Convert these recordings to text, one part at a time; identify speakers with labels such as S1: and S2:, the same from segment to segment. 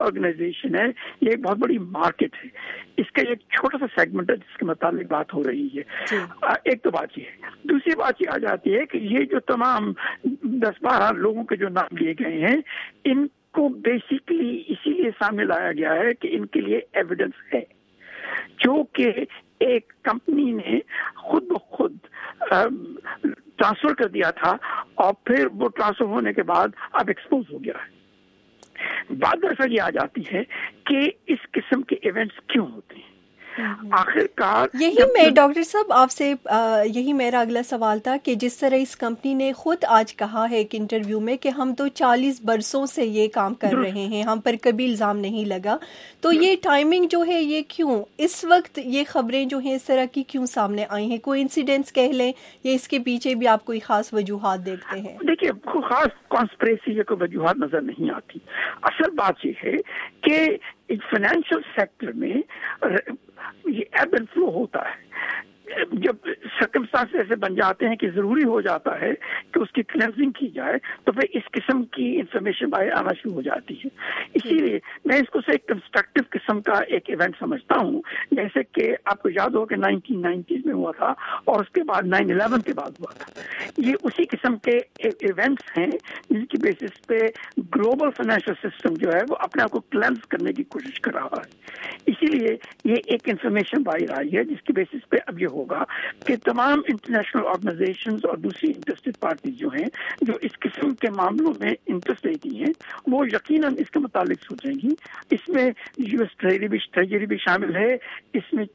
S1: Organization ہے, یہ ایک بہت بڑی مارکیٹ ہے, اس کا ایک چھوٹا سا سیگمنٹ ہے جس کے متعلق بات ہو رہی ہے. ایک تو بات یہ ہے. دوسری بات یہ آ جاتی ہے کہ یہ جو تمام 10-12 لوگوں کے جو نام لیے گئے ہیں, ان کو بیسیکلی اسی لیے سامنے لایا گیا ہے کہ ان کے لیے ایویڈنس ہے, جو کہ ایک کمپنی نے خود بخود ٹرانسفر کر دیا تھا اور پھر وہ ٹرانسفر ہونے کے بعد اب ایکسپوز ہو گیا ہے. بات دراصل یہ آ جاتی ہے کہ اس قسم کے ایونٹس کیوں ہوتے ہیں. آخر کار
S2: یہی میں ڈاکٹر صاحب آپ سے یہی میرا اگلا سوال تھا کہ جس طرح اس کمپنی نے خود آج کہا ہے ایک انٹرویو میں کہ ہم تو 40 برسوں سے یہ کام کر رہے ہیں, ہم پر کبھی الزام نہیں لگا, تو یہ ٹائمنگ جو ہے یہ کیوں اس وقت یہ خبریں جو ہیں اس طرح کی کیوں سامنے آئی ہیں؟ کوئی انسیڈنٹس کہہ لیں یا اس کے پیچھے بھی آپ کوئی خاص وجوہات دیکھتے ہیں؟
S1: دیکھیے, خاص کانسپریسی یا کوئی وجوہات نظر نہیں آتی. اصل بات یہ ہے کہ فائنینشیل سیکٹر میں یہ ایب اینڈ فلو ہوتا ہے. جب سرکمسٹانس ایسے بن جاتے ہیں کہ ضروری ہو جاتا ہے کہ اس کی کلینزنگ کی جائے تو پھر اس قسم کی انفارمیشن باہر آنا شروع ہو جاتی ہے. اسی لیے میں اس کو سے ایک کنسٹرکٹیو قسم کا ایک ایونٹ سمجھتا ہوں, جیسے کہ آپ کو یاد ہو کہ 1990 میں ہوا تھا اور اس کے بعد 9/11 کے بعد ہوا تھا. یہ اسی قسم کے ایونٹس ہیں جن کی بیسس پہ گلوبل فائنینشیل سسٹم جو ہے وہ اپنے آپ کو کلینز کرنے کی کوشش کر رہا ہے. اسی لیے یہ ایک انفارمیشن باہر آئی ہے جس کی بیسس پہ اب یہ ہوگا کہ تمام انٹرنیشنل آرگنائزیشنز اور دوسری انٹرسٹڈ پارٹیز جو ہیں جو اس قسم کے معاملوں میں انٹرسٹ لیتی ہیں وہ یقیناً اس کے متعلق سوچیں گی. اس میں یو ایس ٹریجری بھی شامل ہے, اس میں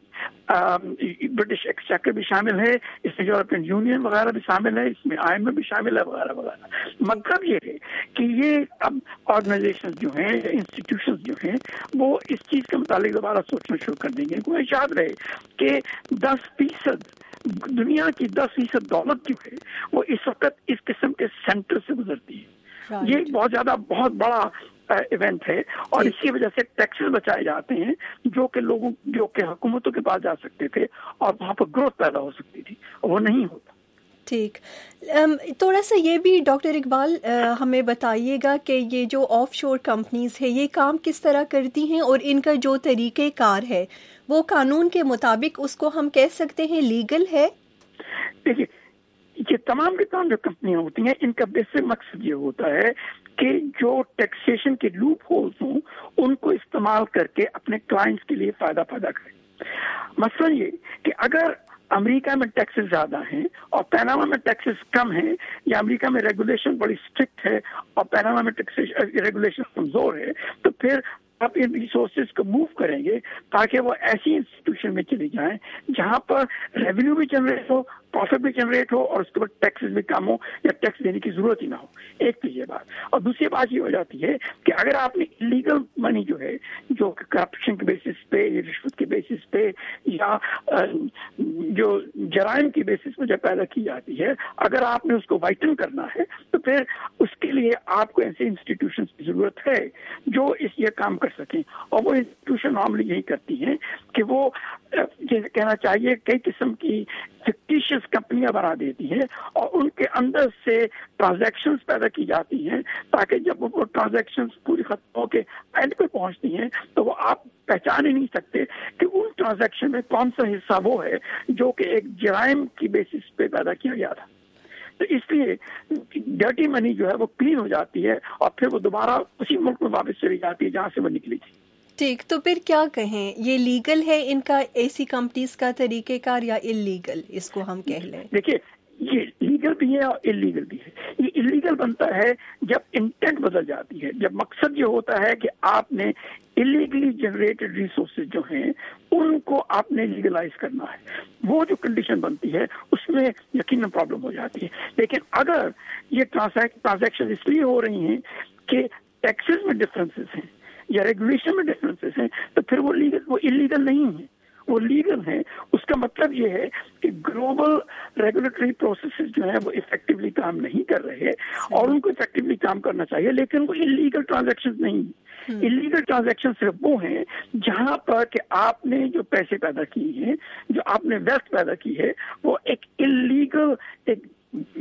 S1: برٹش ایکسچیکر بھی شامل ہے, اس میں یورپین یونین وغیرہ بھی شامل ہے, اس میں IMF بھی شامل ہے وغیرہ وغیرہ. مطلب یہ ہے کہ یہ اب آرگنائزیشن جو ہیں یا انسٹیٹیوشنز جو ہیں وہ اس چیز کے متعلق دوبارہ سوچنا شروع کر دیں گے. کوئی یاد رہے کہ 10% دنیا کی 10% دولت جو ہے وہ اس وقت اس قسم کے سینٹر سے گزرتی ہے. یہ بہت بڑا ایونٹ ہے اور اسی وجہ سے ٹیکسز بچائے جاتے ہیں جو کہ لوگوں جو کہ حکومتوں کے پاس جا سکتے تھے اور وہاں پر گروتھ پیدا ہو سکتی تھی, وہ نہیں ہوتا.
S2: ٹھیک, تھوڑا سا یہ بھی ڈاکٹر اقبال ہمیں بتائیے گا کہ یہ جو آف شور کمپنیز ہے یہ کام کس طرح کرتی ہیں اور ان کا جو طریقہ کار ہے وہ قانون کے مطابق اس کو ہم کہہ سکتے ہیں لیگل ہے؟
S1: دیکھیے, یہ تمام کے تمام جو کمپنیاں ہوتی ہیں ان کا بیسک مقصد یہ ہوتا ہے کہ جو ٹیکسیشن کے لوپ ہولز ہوں ان کو استعمال کر کے اپنے کلائنٹس کے لیے فائدہ پیدا کریں. مثلا یہ کہ اگر امریکہ میں ٹیکسز زیادہ ہیں اور پیناما میں ٹیکسز کم ہیں, یا امریکہ میں ریگولیشن بڑی اسٹرکٹ ہے اور پیناما میں ریگولیشن کمزور ہے, تو پھر آپ ان ریسورسز کو موو کریں گے تاکہ وہ ایسی انسٹیٹیوشن میں چلی جائیں جہاں پر ریونیو بھی جنریٹ ہو, پروفٹ بھی جنریٹ ہو اور اس کے بعد ٹیکسز بھی کم ہو یا ٹیکس دینے کی ضرورت ہی نہ ہو. ایک تو یہ بات. اور دوسری بات یہ ہو جاتی ہے کہ اگر آپ نے انلیگل منی جو ہے جو کرپشن کے بیسس پہ یا رشوت کے بیسس پہ یا جو جرائم کی بیسس پہ جو پیدا کی جاتی ہے, اگر آپ نے اس کو وائٹن کرنا ہے تو پھر اس کے لیے آپ کو ایسے انسٹیٹیوشنز کی ضرورت ہے جو اس یہ کام کر سکیں. اور وہ انسٹیٹیوشن معاملے یہی کرتی ہیں کہ وہ جیسے کہنا چاہیے کئی قسم کی فکٹیشیس کمپنیاں بنا دیتی ہیں اور ان کے اندر سے ٹرانزیکشنز پیدا کی جاتی ہیں تاکہ جب وہ ٹرانزیکشنز پوری ختم ہو کے اینڈ پہ پہنچتی ہیں تو وہ آپ پہچان ہی نہیں سکتے کہ ان ٹرانزیکشن میں کون سا حصہ وہ ہے جو کہ ایک جرائم کی بیسس پہ پیدا کیا گیا تھا. تو اس لیے ڈرٹی منی جو ہے وہ کلین ہو جاتی ہے اور پھر وہ دوبارہ اسی ملک میں واپس چلی جاتی ہے جہاں سے وہ نکلی تھی.
S2: ٹھیک, تو پھر کیا کہیں, یہ لیگل ہے ان کا ایسی کمپنیز کا طریقہ کار یا انلیگل اس کو ہم کہہ لیں؟
S1: دیکھیے, یہ لیگل بھی ہے اور انلیگل بھی ہے. یہ انلیگل بنتا ہے جب انٹینٹ بدل جاتی ہے, جب مقصد یہ ہوتا ہے کہ آپ نے انلیگلی جنریٹڈ ریسورسز جو ہیں ان کو آپ نے لیگلائز کرنا ہے. وہ جو کنڈیشن بنتی ہے اس میں یقیناً پرابلم ہو جاتی ہے. لیکن اگر یہ ٹرانزیکشن اس لیے ہو رہی ہیں کہ ٹیکسز میں ڈفرینسز ہیں یا ریگولیشن میں ڈفرینسز ہیں تو پھر وہ انلیگل نہیں ہیں, وہ لیگل ہیں. اس کا مطلب یہ ہے کہ گلوبل ریگولیٹری پروسیسز جو ہیں وہ افیکٹولی کام نہیں کر رہے اور ان کو افیکٹولی کام کرنا چاہیے, لیکن وہ انلیگل ٹرانزیکشن نہیں. انلیگل ٹرانزیکشن صرف وہ ہیں جہاں پر کہ آپ نے جو پیسے پیدا کیے ہیں, جو آپ نے ویلتھ پیدا کی ہے, وہ ایک انلیگل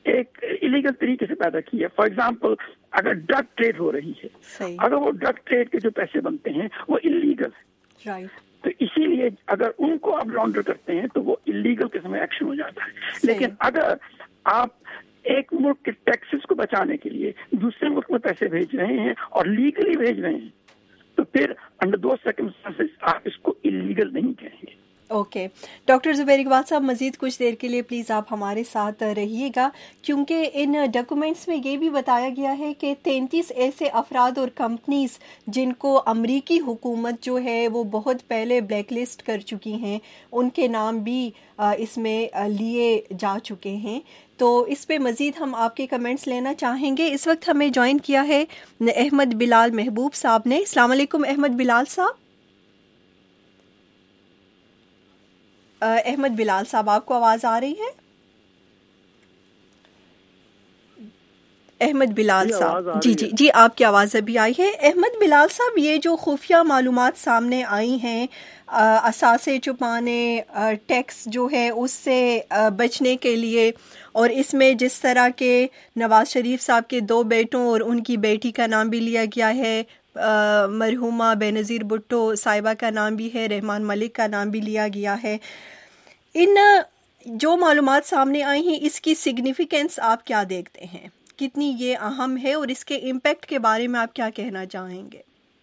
S1: ایک इलीगल طریقے سے پیدا کی ہے. فار ایگزامپل اگر ڈرگ ٹریڈ ہو رہی ہے, اگر وہ ڈرگ ٹریڈ کے جو پیسے بنتے ہیں وہ انلیگل ہے, تو اسی لیے اگر ان کو آپ لانڈر کرتے ہیں تو وہ انلیگل قسم میں ایکشن ہو جاتا ہے. لیکن اگر آپ ایک ملک کے ٹیکسز کو بچانے کے لیے دوسرے ملک میں پیسے بھیج رہے ہیں اور لیگلی بھیج رہے ہیں, تو پھر انڈر دوز سرکمسٹانسز آپ اس کو انلیگل نہیں کہیں گے.
S2: اوکے ڈاکٹر زبیر اقبال صاحب, مزید کچھ دیر کے لیے پلیز آپ ہمارے ساتھ رہیے گا, کیونکہ ان ڈاکومنٹس میں یہ بھی بتایا گیا ہے کہ 33 ایسے افراد اور کمپنیز جن کو امریکی حکومت جو ہے وہ بہت پہلے بلیک لسٹ کر چکی ہیں, ان کے نام بھی اس میں لیے جا چکے ہیں. تو اس پہ مزید ہم آپ کے کمنٹس لینا چاہیں گے. اس وقت ہمیں جوائن کیا ہے احمد بلال محبوب صاحب نے. السلام علیکم احمد بلال صاحب. احمد بلال صاحب آپ کو آواز آ رہی ہے؟ احمد بلال صاحب جی آپ کی آواز ابھی آئی ہے. احمد بلال صاحب, یہ جو خفیہ معلومات سامنے آئی ہیں اثاثے چھپانے, ٹیکس جو ہے اس سے بچنے کے لیے, اور اس میں جس طرح کے نواز شریف صاحب کے 2 بیٹوں اور ان کی بیٹی کا نام بھی لیا گیا ہے, مرحومہ بینظیر بھٹو صاحبہ کا نام بھی ہے, رحمان ملک کا نام بھی لیا گیا ہے. ان جو معلومات سامنے آئی ہیں اس کی سگنیفیکینس آپ کیا دیکھتے ہیں, کتنی یہ اہم ہے, اور اس کے امپیکٹ کے بارے میں آپ کیا کہنا چاہیں گے؟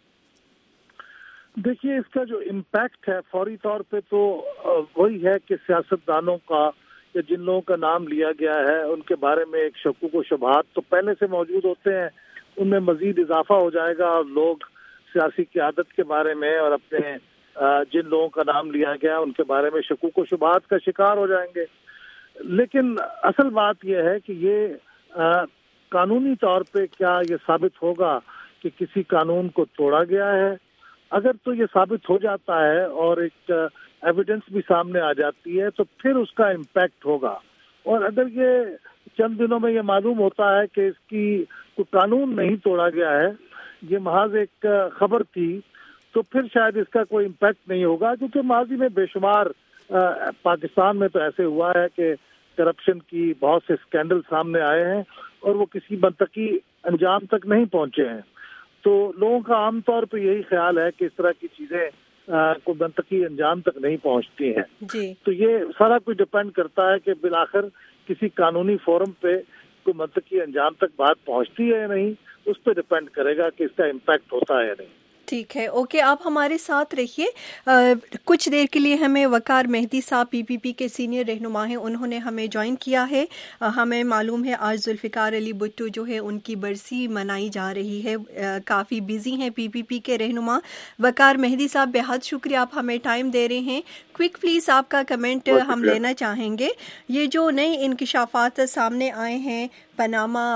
S3: دیکھیے, اس کا جو امپیکٹ ہے فوری طور پہ تو وہی ہے کہ سیاستدانوں کا یا جن لوگوں کا نام لیا گیا ہے ان کے بارے میں ایک شکوک و شبہات تو پہلے سے موجود ہوتے ہیں, ان میں مزید اضافہ ہو جائے گا, اور لوگ سیاسی قیادت کے بارے میں اور اپنے جن لوگوں کا نام لیا گیا ان کے بارے میں شکوک و شبہات کا شکار ہو جائیں گے. لیکن اصل بات یہ ہے کہ یہ قانونی طور پہ کیا یہ ثابت ہوگا کہ کسی قانون کو توڑا گیا ہے؟ اگر تو یہ ثابت ہو جاتا ہے اور ایک ایویڈنس بھی سامنے آ جاتی ہے تو پھر اس کا امپیکٹ ہوگا. اور اگر یہ چند دنوں میں یہ معلوم ہوتا ہے کہ اس کی کوئی قانون نہیں توڑا گیا ہے, یہ محض ایک خبر تھی, تو پھر شاید اس کا کوئی امپیکٹ نہیں ہوگا. کیونکہ ماضی میں بے شمار پاکستان میں تو ایسے ہوا ہے کہ کرپشن کی بہت سے اسکینڈل سامنے آئے ہیں اور وہ کسی منطقی انجام تک نہیں پہنچے ہیں. تو لوگوں کا عام طور پہ یہی خیال ہے کہ اس طرح کی چیزیں کوئی منطقی انجام تک نہیں پہنچتی ہیں
S2: جی.
S3: تو یہ سارا کچھ ڈپینڈ کرتا ہے کہ بالآخر کسی قانونی فورم پہ کوئی منطقی انجام تک بات پہنچتی ہے یا نہیں, اس پہ ڈپینڈ کرے گا کہ اس کا امپیکٹ ہوتا ہے یا نہیں.
S2: ٹھیک ہے, اوکے, آپ ہمارے ساتھ رہیے. کچھ دیر کے لیے ہمیں وقار مہدی صاحب PPP کے سینئر رہنما ہیں, انہوں نے ہمیں جوائن کیا ہے. ہمیں معلوم ہے آج ذوالفقار علی بھٹو جو ہے ان کی برسی منائی جا رہی ہے, کافی بزی ہیں PPP کے رہنما. وقار مہدی صاحب بہت شکریہ, آپ ہمیں ٹائم دے رہے ہیں. کوئک پلیز آپ کا کمنٹ ہم لینا چاہیں گے. یہ جو نئے انکشافات سامنے آئے ہیں, پاناما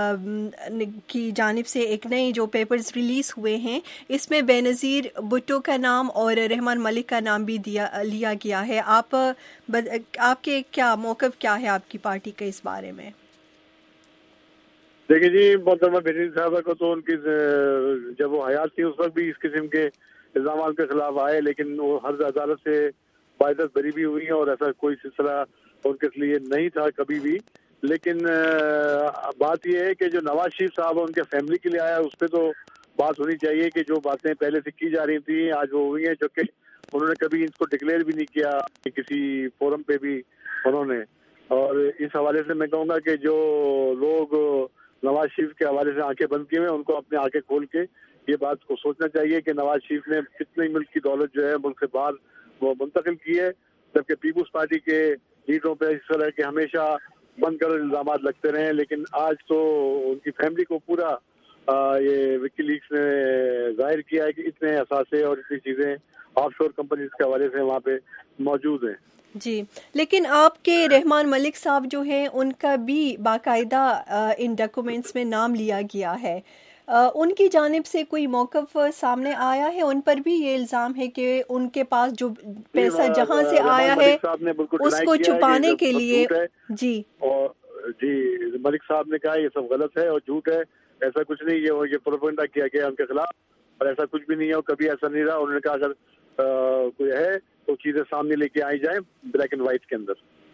S2: کی جانب سے ایک نئے جو پیپرز ریلیز ہوئے ہیں, اس میں بینظیر بھٹو کا نام اور رحمان ملک کا نام بھی لیا گیا ہے. آپ کے کیا موقف کیا ہے آپ کی پارٹی کا اس بارے میں؟
S4: دیکھیں جی, محترمہ بینظیر صاحبہ کو تو ان کی جب وہ حیات تھی اس وقت بھی اس قسم کے الزامات کے خلاف آئے, لیکن وہ ہر عدالت سے باعزت بری بھی ہوئی ہیں اور ایسا کوئی سلسلہ ان کے لیے نہیں تھا کبھی بھی. لیکن بات یہ ہے کہ جو نواز شریف صاحب ان کے فیملی کے لیے آیا اس پہ تو بات ہونی چاہیے کہ جو باتیں پہلے سے کی جا رہی تھیں آج وہ ہوئی ہیں, جو کہ انہوں نے کبھی اس کو ڈکلیئر بھی نہیں کیا کسی فورم پہ بھی انہوں نے. اور اس حوالے سے میں کہوں گا کہ جو لوگ نواز شریف کے حوالے سے آنکھیں بند کیے ہیں ان کو اپنے آنکھیں کھول کے یہ بات کو سوچنا چاہیے کہ نواز شریف نے کتنی ملک کی دولت جو ہے ملک سے باہر وہ منتقل کی ہے, جبکہ پیپلز پارٹی کے لیڈروں پہ اس طرح کے ہمیشہ بند کر الزامات لگتے رہے ہیں. لیکن آج تو ان کی فیملی کو پورا یہ وکی لیکس نے ظاہر کیا ہے کہ اتنے اثاثے اور اتنی چیزیں آف شور کمپنیز کے حوالے سے وہاں پہ موجود ہیں.
S2: جی, لیکن آپ کے رحمان ملک صاحب جو ہیں ان کا بھی باقاعدہ ان ڈاکومنٹس میں نام لیا گیا ہے. ان کی جانب سے کوئی موقف سامنے آیا ہے؟ ان پر بھی یہ الزام ہے کہ ان کے پاس جو پیسہ جہاں سے آیا ہے اس کو چھپانے کے لیے. جی
S4: جی, ملک صاحب نے کہا یہ سب غلط ہے اور جھوٹ ہے, ایسا کچھ نہیں, یہ پروپیگنڈا کیا گیا ان کے خلاف, اور ایسا کچھ بھی نہیں ہے اور کبھی ایسا نہیں رہا. انہوں نے کہا اگر کوئی ہے تو چیزیں سامنے لے کے آئی جائیں بلیک اینڈ وائٹ کے اندر.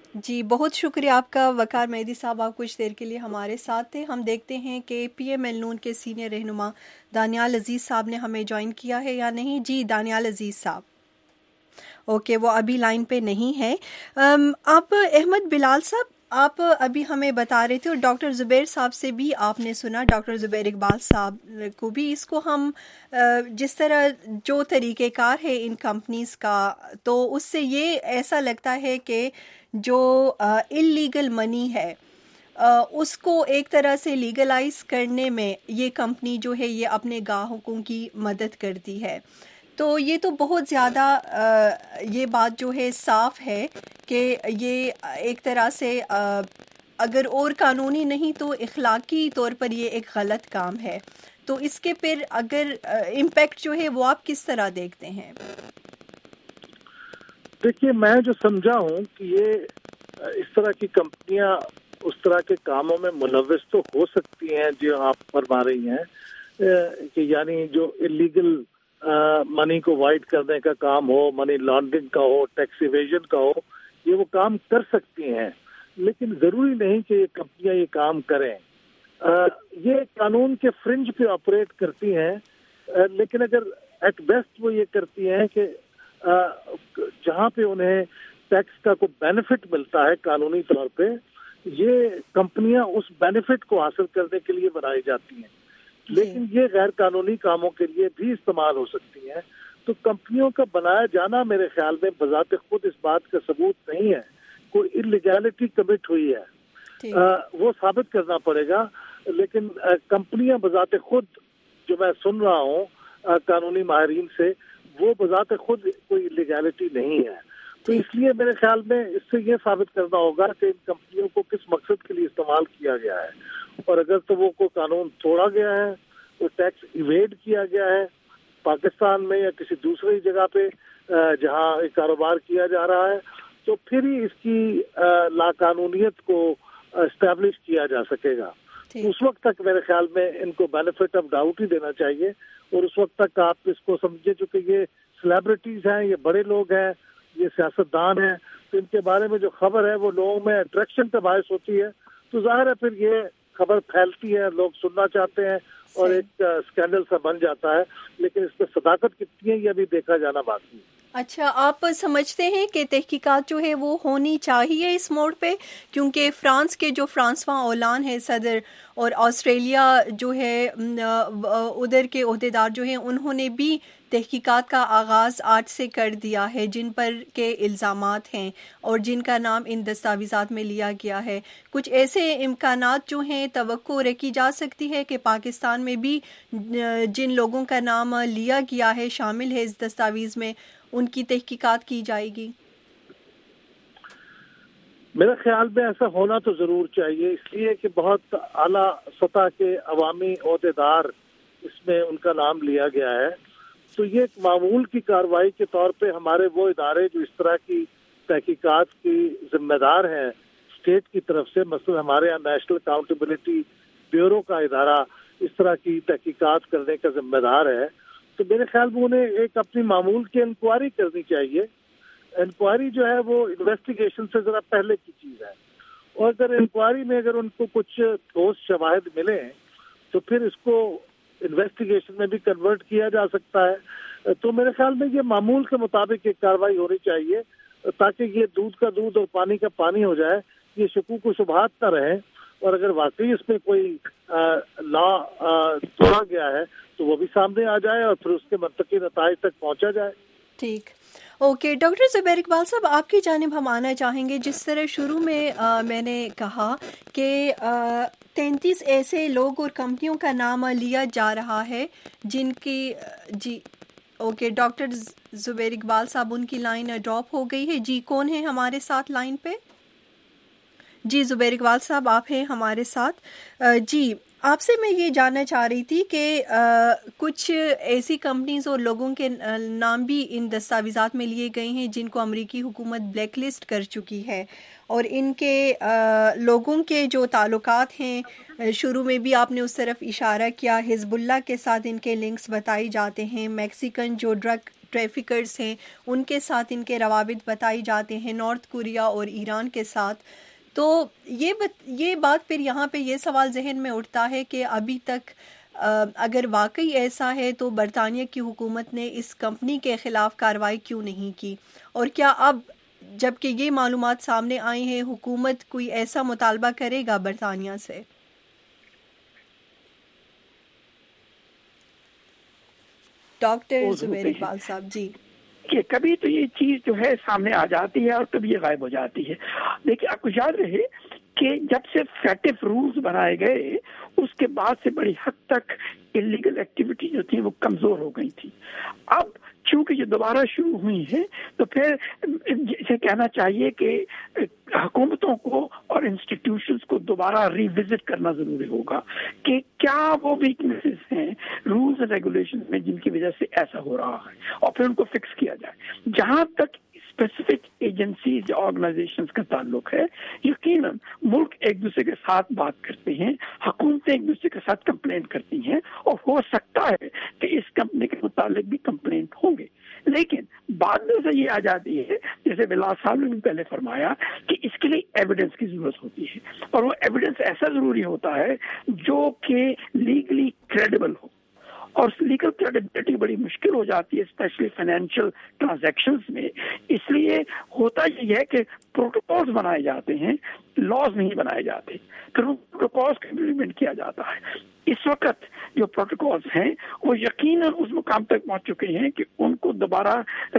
S2: جی بہت شکریہ آپ کا وقار مہدی صاحب، آپ کچھ دیر کے لیے ہمارے ساتھ تھے۔ ہم دیکھتے ہیں کہ پی ایم ایل نون کے سینئر رہنما دانیال عزیز صاحب نے ہمیں جوائن کیا ہے یا نہیں۔ جی دانیال عزیز صاحب، اوکے، وہ ابھی لائن پہ نہیں ہے۔ آپ احمد بلال صاحب، آپ ابھی ہمیں بتا رہے تھے اور ڈاکٹر زبیر صاحب سے بھی آپ نے سنا، ڈاکٹر زبیر اقبال صاحب کو بھی، اس کو ہم جس طرح جو طریقہ کار ہے ان کمپنیز کا، تو اس سے یہ ایسا لگتا ہے کہ جو اللیگل منی ہے اس کو ایک طرح سے لیگلائز کرنے میں یہ کمپنی جو ہے یہ اپنے گاہکوں کی مدد کرتی ہے۔ تو یہ تو بہت زیادہ یہ بات جو ہے صاف ہے کہ یہ ایک طرح سے اگر اور قانونی نہیں تو اخلاقی طور پر یہ ایک غلط کام ہے۔ تو اس کے پھر اگر امپیکٹ جو ہے وہ آپ کس طرح دیکھتے ہیں؟
S3: دیکھیے، میں جو سمجھا ہوں کہ یہ اس طرح کی کمپنیاں اس طرح کے کاموں میں ملوث تو ہو سکتی ہیں جو آپ فرما رہی ہیں، کہ یعنی جو اللیگل منی کو وائڈ کرنے کا کام ہو، منی لانڈرنگ کا ہو، ٹیکس ایویژن کا ہو، یہ وہ کام کر سکتی ہیں، لیکن ضروری نہیں کہ یہ کمپنیاں یہ کام کریں۔ یہ قانون کے فرنج پہ آپریٹ کرتی ہیں، لیکن اگر ایٹ بیسٹ وہ یہ کرتی ہیں کہ جہاں پہ انہیں ٹیکس کا کوئی بینیفٹ ملتا ہے قانونی طور پہ، یہ کمپنیاں اس بینیفٹ کو حاصل کرنے کے لیے بنائی جاتی ہیں، لیکن یہ غیر قانونی کاموں کے لیے بھی استعمال ہو سکتی ہیں۔ تو کمپنیوں کا بنایا جانا میرے خیال میں بذات خود اس بات کا ثبوت نہیں ہے کوئی انلیگیلٹی کمٹ ہوئی ہے، وہ ثابت کرنا پڑے گا، لیکن کمپنیاں بذات خود، جو میں سن رہا ہوں قانونی ماہرین سے، وہ بذات خود کوئی انلیگیلٹی نہیں ہے۔ تو اس لیے میرے خیال میں اس سے یہ ثابت کرنا ہوگا کہ ان کمپنیوں کو کس مقصد کے لیے استعمال کیا گیا ہے، اور اگر تو وہ کوئی قانون توڑا گیا ہے، کوئی ٹیکس ایویڈ کیا گیا ہے پاکستان میں یا کسی دوسری جگہ پہ جہاں کاروبار کیا جا رہا ہے، تو پھر ہی اس کی لاقانونیت کو اسٹیبلش کیا جا سکے گا۔ اس وقت تک میرے خیال میں ان کو بینیفٹ آف ڈاؤٹ ہی دینا چاہیے، اور اس وقت تک آپ اس کو سمجھے چونکہ یہ سیلیبریٹیز ہیں، یہ بڑے لوگ ہیں، یہ سیاستدان ہیں، تو ان کے بارے میں جو خبر ہے وہ لوگوں میں اٹریکشن کا باعث ہوتی ہے، تو ظاہر ہے پھر یہ خبر پھیلتی ہے، لوگ سننا چاہتے ہیں اور ایک اسکینڈل سا بن جاتا ہے، لیکن اس میں صداقت کتنی ہے یہ ابھی دیکھا جانا باقی ہے۔
S2: اچھا، آپ سمجھتے ہیں کہ تحقیقات جو ہے وہ ہونی چاہیے اس موڑ پہ، کیونکہ فرانس کے جو فرانسواں اولان ہے صدر، اور آسٹریلیا جو ہے ادھر کے عہدیدار جو ہیں انہوں نے بھی تحقیقات کا آغاز آج سے کر دیا ہے جن پر کے الزامات ہیں اور جن کا نام ان دستاویزات میں لیا گیا ہے۔ کچھ ایسے امکانات جو ہیں توقع رکھی جا سکتی ہے کہ پاکستان میں بھی جن لوگوں کا نام لیا گیا ہے، شامل ہے اس دستاویز میں، ان کی تحقیقات کی جائے گی؟
S3: میرے خیال میں ایسا ہونا تو ضرور چاہیے، اس لیے کہ بہت اعلیٰ سطح کے عوامی عہدیدار اس میں ان کا نام لیا گیا ہے، تو یہ ایک معمول کی کارروائی کے طور پہ ہمارے وہ ادارے جو اس طرح کی تحقیقات کی ذمہ دار ہیں اسٹیٹ کی طرف سے، مثلا ہمارے یہاں نیشنل اکاؤنٹیبلٹی بیورو کا ادارہ اس طرح کی تحقیقات کرنے کا ذمہ دار ہے، تو میرے خیال میں انہیں ایک اپنی معمول کی انکوائری کرنی چاہیے۔ انکوائری جو ہے وہ انویسٹیگیشن سے ذرا پہلے کی چیز ہے، اور اگر انکوائری میں اگر ان کو کچھ ٹھوس شواہد ملے تو پھر اس کو انویسٹیگیشن میں بھی کنورٹ کیا جا سکتا ہے۔ تو میرے خیال میں یہ معمول کے مطابق ایک کارروائی ہونی چاہیے تاکہ یہ دودھ کا دودھ اور پانی کا پانی ہو جائے، یہ شکوک و شبہات نہ رہیں، اور اگر واقعی اس میں کوئی لا توڑا گیا ہے تو وہ بھی سامنے آ جائے اور پھر اس کے منطقی نتائج تک پہنچا جائے۔
S2: ٹھیک، اوکے ڈاکٹر زبیر اقبال صاحب، آپ کی جانب ہم آنا چاہیں گے۔ جس طرح شروع میں میں نے کہا کہ 33 ایسے لوگ اور کمپنیوں کا نام لیا جا رہا ہے جن کی جی اوکے ڈاکٹر زبیر اقبال صاحب، ان کی لائن ڈراپ ہو گئی ہے۔ جی کون ہے ہمارے ساتھ لائن پہ؟ جی زبیر اقبال صاحب آپ ہیں ہمارے ساتھ۔ جی آپ سے میں یہ جاننا چاہ رہی تھی کہ کچھ ایسی کمپنیز اور لوگوں کے نام بھی ان دستاویزات میں لیے گئے ہیں جن کو امریکی حکومت بلیک لسٹ کر چکی ہے، اور ان کے لوگوں کے جو تعلقات ہیں، شروع میں بھی آپ نے اس طرف اشارہ کیا، حزب اللہ کے ساتھ ان کے لنکس بتائی جاتے ہیں، میکسیکن جو ڈرگ ٹریفکرز ہیں ان کے ساتھ ان کے روابط بتائی جاتے ہیں، نارتھ کوریا اور ایران کے ساتھ. تو یہ بات پھر یہاں پہ یہ سوال ذہن میں اٹھتا ہے کہ ابھی تک اگر واقعی ایسا ہے تو برطانیہ کی حکومت نے اس کمپنی کے خلاف کارروائی کیوں نہیں کی، اور کیا اب جب کہ یہ معلومات سامنے آئی ہیں حکومت کوئی ایسا مطالبہ کرے گا برطانیہ سے؟ ڈاکٹر زبیر اقبال صاحب جی.
S1: کہ کبھی تو یہ چیز جو ہے سامنے آ جاتی ہے اور کبھی یہ غائب ہو جاتی ہے. دیکھیے آپ کو یاد رہے کہ جب سے فیٹف رولز بنائے گئے اس کے بعد سے بڑی حد تک انلیگل ایکٹیویٹی جو تھی وہ کمزور ہو گئی تھی. اب چونکہ یہ دوبارہ شروع ہوئی ہیں تو پھر اسے کہنا چاہیے کہ حکومتوں کو اور انسٹیٹیوشنز کو دوبارہ ری وزٹ کرنا ضروری ہوگا کہ کیا وہ ویکنیسز ہیں رولز اینڈ ریگولیشن میں جن کی وجہ سے ایسا ہو رہا ہے اور پھر ان کو فکس کیا جائے. جہاں تک اسپیسیفک ایجنسیز یا آرگنائزیشنز کا تعلق ہے یقیناً ملک ایک دوسرے کے ساتھ بات کرتے ہیں، حکومتیں ایک دوسرے کے ساتھ کمپلین کرتی ہیں اور ہو سکتا ہے کہ اس کمپنی کے متعلق بھی کمپلینٹ ہوں گے. لیکن بعد میں سے یہ آ جاتی ہے جیسے ولاس صاحب نے بھی پہلے فرمایا کہ اس کے لیے ایویڈنس کی ضرورت ہوتی ہے اور وہ ایویڈنس ایسا ضروری ہوتا ہے جو کہ لیگلی کریڈیبل ہو. اور لیگل کریڈیبلٹی بڑی مشکل ہو جاتی ہے اسپیشلی فائنینشیل ٹرانزیکشنز میں. اس لیے ہوتا یہ ہے کہ پروٹوکولز بنائے جاتے ہیں، لاز نہیں بنائے جاتے، پھر ان پروٹوکولز کا امپلیمنٹ کیا جاتا ہے. اس وقت جو پروٹوکولز ہیں وہ یقیناً اس مقام تک پہنچ چکے ہیں کہ ان کو دوبارہ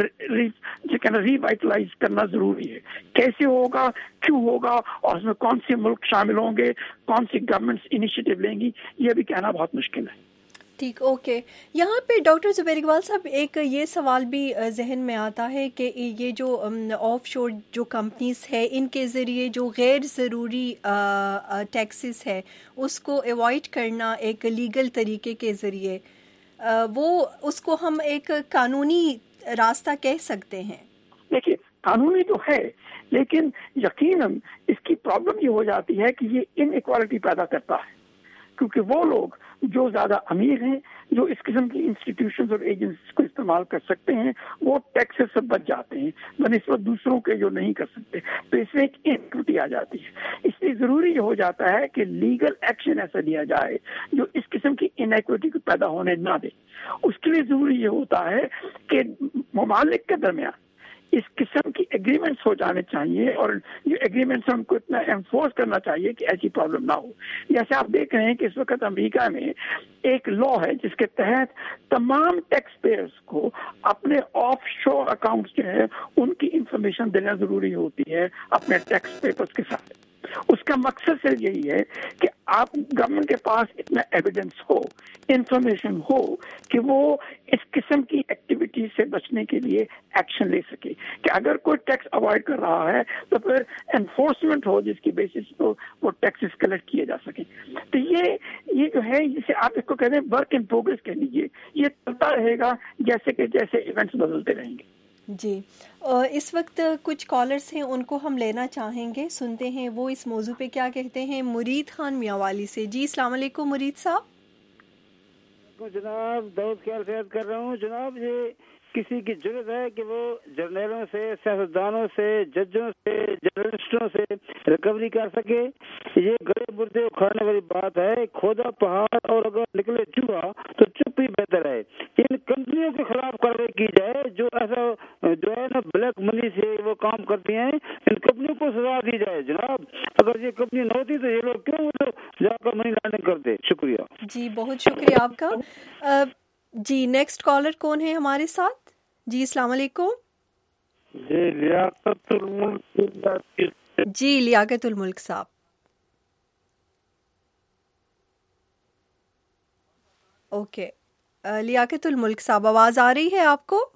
S1: ری وائٹلائز کرنا ضروری ہے. کیسے ہوگا، کیوں ہوگا، اور اس میں کون سے ملک شامل ہوں گے، کون سی گورنمنٹس انیشیٹو لیں گی، یہ بھی کہنا بہت مشکل ہے.
S2: ٹھیک، اوکے. یہاں پہ ڈاکٹر زبیر اقبال صاحب ایک یہ سوال بھی ذہن میں آتا ہے کہ یہ جو آف شور جو کمپنیز ہے ان کے ذریعے جو غیر ضروری ٹیکسز ہے اس کو ایوائڈ کرنا ایک لیگل طریقے کے ذریعے، وہ اس کو ہم ایک قانونی راستہ کہہ سکتے ہیں.
S1: دیکھیے قانونی تو ہے لیکن یقیناً اس کی پرابلم یہ ہو جاتی ہے کہ یہ ان ایکوالٹی پیدا کرتا ہے کیونکہ وہ لوگ جو زیادہ امیر ہیں، جو اس قسم کی انسٹیٹیوشنز اور ایجنسیز کو استعمال کر سکتے ہیں، وہ ٹیکسز سے بچ جاتے ہیں بنسبت دوسروں کے جو نہیں کر سکتے. تو اس میں ایک انیکوٹی آ جاتی ہے. اس لیے ضروری یہ ہو جاتا ہے کہ لیگل ایکشن ایسا لیا جائے جو اس قسم کی انیکوٹی کو پیدا ہونے نہ دے. اس کے لیے ضروری یہ ہوتا ہے کہ ممالک کے درمیان اس قسم کی ایگریمنٹس ہو جانے چاہیے اور یہ ایگریمنٹس ان کو اتنا انفورس کرنا چاہیے کہ ایسی پرابلم نہ ہو. جیسے آپ دیکھ رہے ہیں کہ اس وقت امریکہ میں ایک لا ہے جس کے تحت تمام ٹیکس پیئرز کو اپنے آف شور اکاؤنٹس جو ہے ان کی انفارمیشن دینا ضروری ہوتی ہے اپنے ٹیکس پیپرز کے ساتھ. اس کا مقصد صرف یہی ہے کہ آپ گورنمنٹ کے پاس اتنا ایویڈنس ہو، انفارمیشن ہو کہ وہ اس قسم کی ایکٹیویٹی سے بچنے کے لیے ایکشن لے سکے کہ اگر کوئی ٹیکس اوائڈ کر رہا ہے تو پھر انفورسمنٹ ہو جس کی بیسس پہ وہ ٹیکسز کلیکٹ کیے جا سکیں. تو یہ جو ہے جسے آپ اس کو کہتے ہیں ورک ان پروگرس کہہ لیجیے، یہ چلتا رہے گا جیسے کہ جیسے ایونٹس بدلتے رہیں گے.
S2: جی، اس وقت کچھ کالرز ہیں ان کو ہم لینا چاہیں گے، سنتے ہیں وہ اس موضوع پہ کیا کہتے ہیں. مرید خان میاوالی سے. جی السلام علیکم مرید صاحب.
S5: جناب دعوت خیال سے عرض کر رہا ہوں. جناب یہ کسی کی ضرورت ہے کہ وہ جرنیلوں سے، سیاستدانوں سے، ججوں سے، جرنلسٹوں سے ریکوری کر سکے. یہ گڑے مردے اکھاڑنے والی بات ہے. کھودا پہاڑ اور اگر نکلے چوہا تو چپ ہی بہتر ہے. ان کمپنیوں کے خلاف کارروائی کی جائے جو ایسا جو ہے نا بلیک منی سے وہ کام کرتی ہیں. ان کمپنیوں کو سزا دی جائے. جناب اگر یہ کمپنی نہ ہوتی تو یہ لوگ کیوں جا کر منی لانڈرنگ کرتے. شکریہ.
S2: جی بہت شکریہ آپ کا. جی نیکسٹ کالر کون ہے ہمارے ساتھ؟ جی السلام علیکم.
S3: جی لیاقت الملک.
S2: جی لیاقت الملک صاحب. اوکے لیاقت الملک صاحب آواز آ رہی ہے آپ کو؟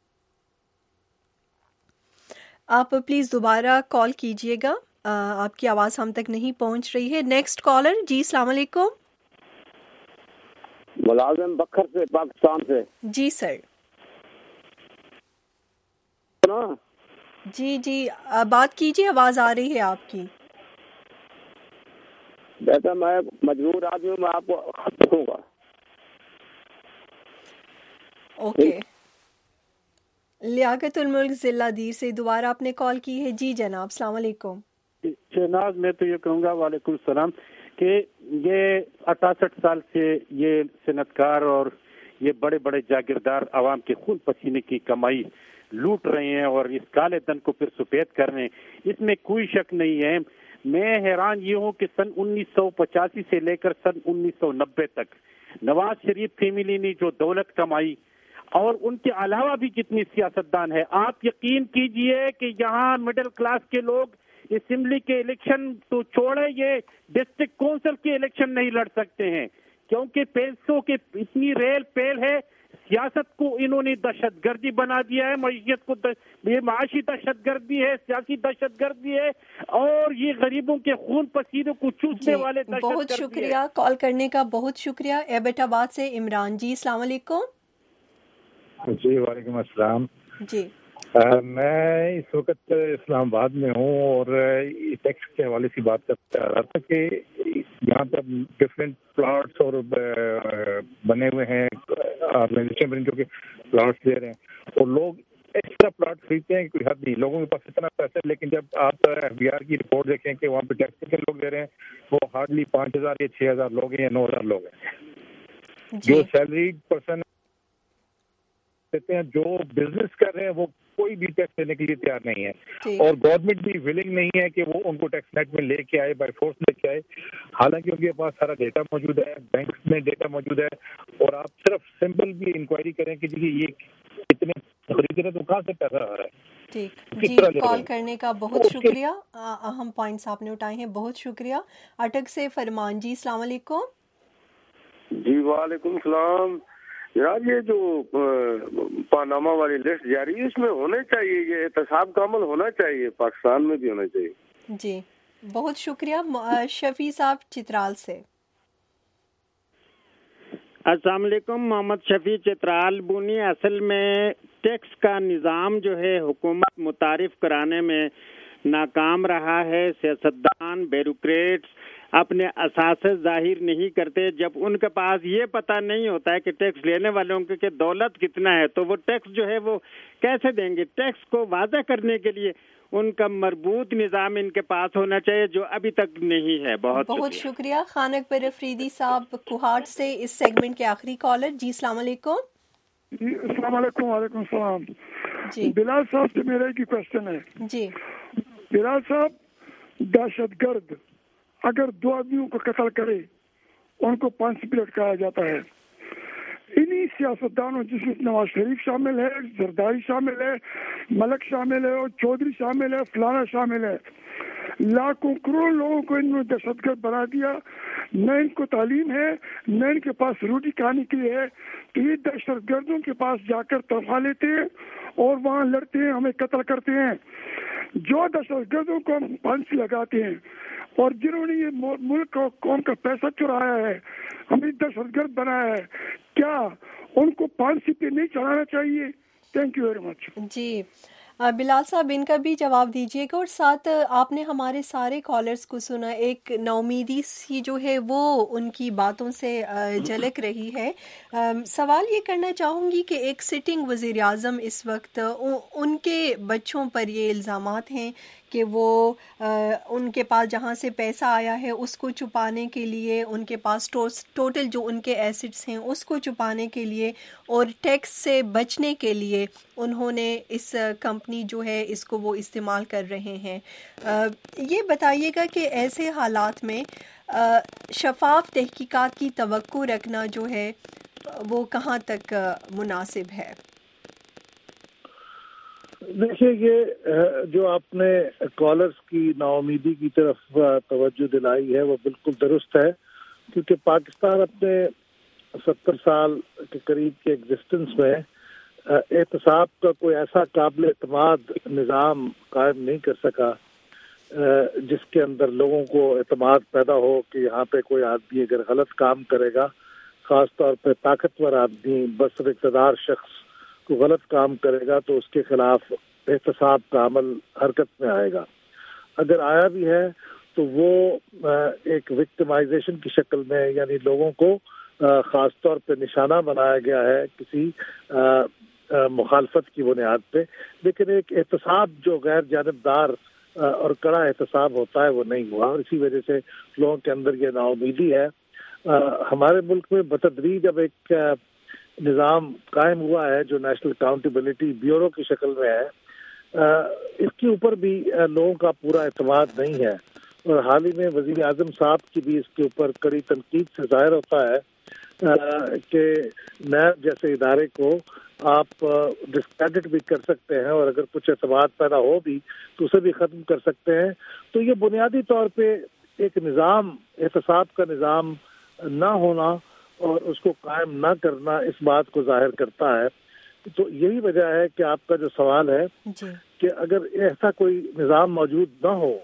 S2: آپ پلیز دوبارہ کال کیجئے گا، آپ کی آواز ہم تک نہیں پہنچ رہی ہے. Next collar. جی السلام علیکم.
S6: ملازم بکھر سے پاکستان سے.
S2: جی سر. جی جی بات کیجیے، آواز آ رہی ہے آپ کی.
S6: بیٹا میں مجبور آدمی ہوں، میں آپ کو خط لکھوں گا.
S2: اوکے لیاقت الملک ضلع دیر سے دوبارہ آپ نے کال کی ہے. جی جناب السلام علیکم.
S7: شہناز میں تو یہ کہوں گا وعلیکم السلام کہ یہ 68 سال سے یہ صنعتکار اور یہ بڑے بڑے جاگیردار عوام کے خون پسینے کی کمائی لوٹ رہے ہیں اور اس کالے دن کو پھر سفید کر رہے ہیں, اس میں کوئی شک نہیں ہے. میں حیران یہ ہوں کہ سن 1985 سے لے کر سن 1990 تک نواز شریف فیملی نے جو دولت کمائی اور ان کے علاوہ بھی کتنی سیاستدان ہے. آپ یقین کیجئے کہ یہاں مڈل کلاس کے لوگ اسمبلی کے الیکشن تو چھوڑے, یہ ڈسٹرکٹ کونسل کے الیکشن نہیں لڑ سکتے ہیں کیونکہ پیسوں کے اتنی ریل پیل ہے. سیاست کو انہوں نے دہشت گردی بنا دیا ہے, معیشت کو یہ معاشی دہشت گردی ہے, سیاسی دہشت گردی ہے اور یہ غریبوں کے خون پسینے کو چوسنے والے دہشت گردی ہے.
S2: بہت شکریہ کال کرنے کا, بہت شکریہ. ایبٹ آباد سے عمران جی السلام علیکم.
S8: جی وعلیکم السلام.
S2: جی
S8: میں اس وقت اسلام آباد میں ہوں اور ٹیکس کے حوالے سے بات کرتا رہا تھا کہ یہاں پہ ڈفرینٹ پلاٹس اور بنے ہوئے ہیں آرگنائزیشن بنے جو کہ پلاٹس دے رہے ہیں اور لوگ ایکسٹرا پلاٹ خریدتے ہیں. کوئی حد نہیں, لوگوں کے پاس اتنا پیسہ ہے, لیکن جب آپ ایف بی آر کی رپورٹ دیکھیں کہ وہاں پہ ٹیکس کتنے لوگ دے رہے ہیں وہ ہارڈلی 5,000 یا 6,000 لوگ ہیں یا 9,000 لوگ ہیں. جو سیلریڈ پرسن ہیں جو بزنس کر رہے ہیں وہ کوئی بھی ٹیکس دینے کے لیے تیار نہیں ہے اور گورنمنٹ بھی ولنگ نہیں ہے کہ وہ ان کو ٹیکس نیٹ میں لے کے آئے, بائی فورس لے کے آئے. حالانکہ ان کے پاس سارا ڈیٹا موجود ہے, بینکس میں ڈیٹا موجود ہے اور آپ صرف سمپل بھی انکوائری کریں کہ جی یہ کتنے خرید رہے ہیں تو کہاں سے پیسہ آ رہا ہے.
S2: ٹھیک جی, کال کرنے کا بہت شکریہ. اہم پوائنٹس آپ نے اٹھائے ہیں, بہت شکریہ. اٹک سے فرمان جی السلام علیکم.
S9: جی وعلیکم السلام. یار یہ جو پاناما والی لسٹ جاری ہے اس میں ہونے چاہیے, یہ احتساب کا عمل ہونا چاہیے, پاکستان میں بھی ہونا چاہیے.
S2: جی بہت شکریہ. شفیع صاحب چترال سے.
S7: السلام علیکم. محمد شفیع چترال بونی. اصل میں ٹیکس کا نظام جو ہے حکومت متعارف کرانے میں ناکام رہا ہے. سیاستدان بیوروکریٹس اپنے اثاثے ظاہر نہیں کرتے. جب ان کے پاس یہ پتہ نہیں ہوتا ہے کہ ٹیکس لینے والوں کے دولت کتنا ہے تو وہ ٹیکس جو ہے وہ کیسے دیں گے. ٹیکس کو واضح کرنے کے لیے ان کا مربوط نظام ان کے پاس ہونا چاہیے جو ابھی تک نہیں ہے. بہت
S2: شکریہ. خانق پر افریدی صاحب کوہاٹ سے اس سیگمنٹ کے آخری کالر. جی السلام علیکم.
S10: جی السلام علیکم. وعلیکم السلام.
S2: جی
S10: بلال صاحب سے میرا ایک کوشچن ہے.
S2: جی
S10: بلال صاحب, دہشت گرد اگر 2 آدمیوں کو قتل کرے ان کو 5 پہ لٹکایا جاتا ہے. انہی سیاستدانوں جس میں نواز شریف شامل ہے, زرداری شامل ہے, ملک شامل ہے اور چودھری شامل ہے, فلانا شامل ہے, لاکھوں کروڑ لوگوں کو انہوں نے دہشت گرد بنا دیا. نہ ان کو تعلیم ہے نہ ان کے پاس روٹی کھانے کے لیے ہے, تو یہ دہشت گردوں کے پاس جا کر تنخواہ لیتے ہیں اور وہاں لڑتے ہیں, ہمیں قتل کرتے ہیں. جو دہشت گردوں کو ہم پھانسی لگاتے ہیں اور جنہوں نے یہ ملک اور قوم کا پیسہ چرایا ہے, ہمیں دہشت گرد بنایا ہے, کیا ان کو پھانسی پہ نہیں چڑھانا چاہیے؟ Thank you very much.
S2: جی بلال صاحب ان کا بھی جواب دیجیے گا اور ساتھ آپ نے ہمارے سارے کالرز کو سنا. ایک نومیدی سی جو ہے وہ ان کی باتوں سے جھلک رہی ہے. سوال یہ کرنا چاہوں گی کہ ایک سٹنگ وزیر اعظم اس وقت ان کے بچوں پر یہ الزامات ہیں کہ وہ ان کے پاس جہاں سے پیسہ آیا ہے اس کو چھپانے کے لیے, ان کے پاس ٹوٹل جو ان کے ایسٹس ہیں اس کو چھپانے کے لیے اور ٹیکس سے بچنے کے لیے انہوں نے اس کمپنی جو ہے اس کو وہ استعمال کر رہے ہیں. یہ بتائیے گا کہ ایسے حالات میں شفاف تحقیقات کی توقع رکھنا جو ہے وہ کہاں تک مناسب ہے؟
S3: دیکھیے, یہ جو آپ نے کالرز کی ناامیدی کی طرف توجہ دلائی ہے وہ بالکل درست ہے, کیونکہ پاکستان اپنے 70 سال کے قریب کے ایگزسٹنس میں احتساب کا کوئی ایسا قابل اعتماد نظام قائم نہیں کر سکا جس کے اندر لوگوں کو اعتماد پیدا ہو کہ یہاں پہ کوئی آدمی اگر غلط کام کرے گا, خاص طور پہ طاقتور آدمی بصر اقتدار شخص کو غلط کام کرے گا تو اس کے خلاف احتساب کا عمل حرکت میں آئے گا. اگر آیا بھی ہے تو وہ ایک وکٹمائزیشن کی شکل میں, یعنی لوگوں کو خاص طور پہ نشانہ بنایا گیا ہے کسی مخالفت کی بنیاد پہ، لیکن ایک احتساب جو غیر جانبدار اور کڑا احتساب ہوتا ہے وہ نہیں ہوا، اور اسی وجہ سے لوگوں کے اندر یہ ناامیدی ہے. ہمارے ملک میں بتدریج اب ایک نظام قائم ہوا ہے جو نیشنل اکاؤنٹیبلٹی بیورو کی شکل میں ہے. اس کے اوپر بھی لوگوں کا پورا اعتماد نہیں ہے، اور حال ہی میں وزیر اعظم صاحب کی بھی اس کے اوپر کڑی تنقید سے ظاہر ہوتا ہے کہ نیب جیسے ادارے کو آپ ڈسکریڈٹ بھی کر سکتے ہیں، اور اگر کچھ اعتماد پیدا ہو بھی تو اسے بھی ختم کر سکتے ہیں. تو یہ بنیادی طور پہ ایک نظام، احتساب کا نظام نہ ہونا اور اس کو قائم نہ کرنا اس بات کو ظاہر کرتا ہے. تو یہی وجہ ہے کہ آپ کا جو سوال ہے کہ اگر ایسا کوئی نظام موجود نہ ہو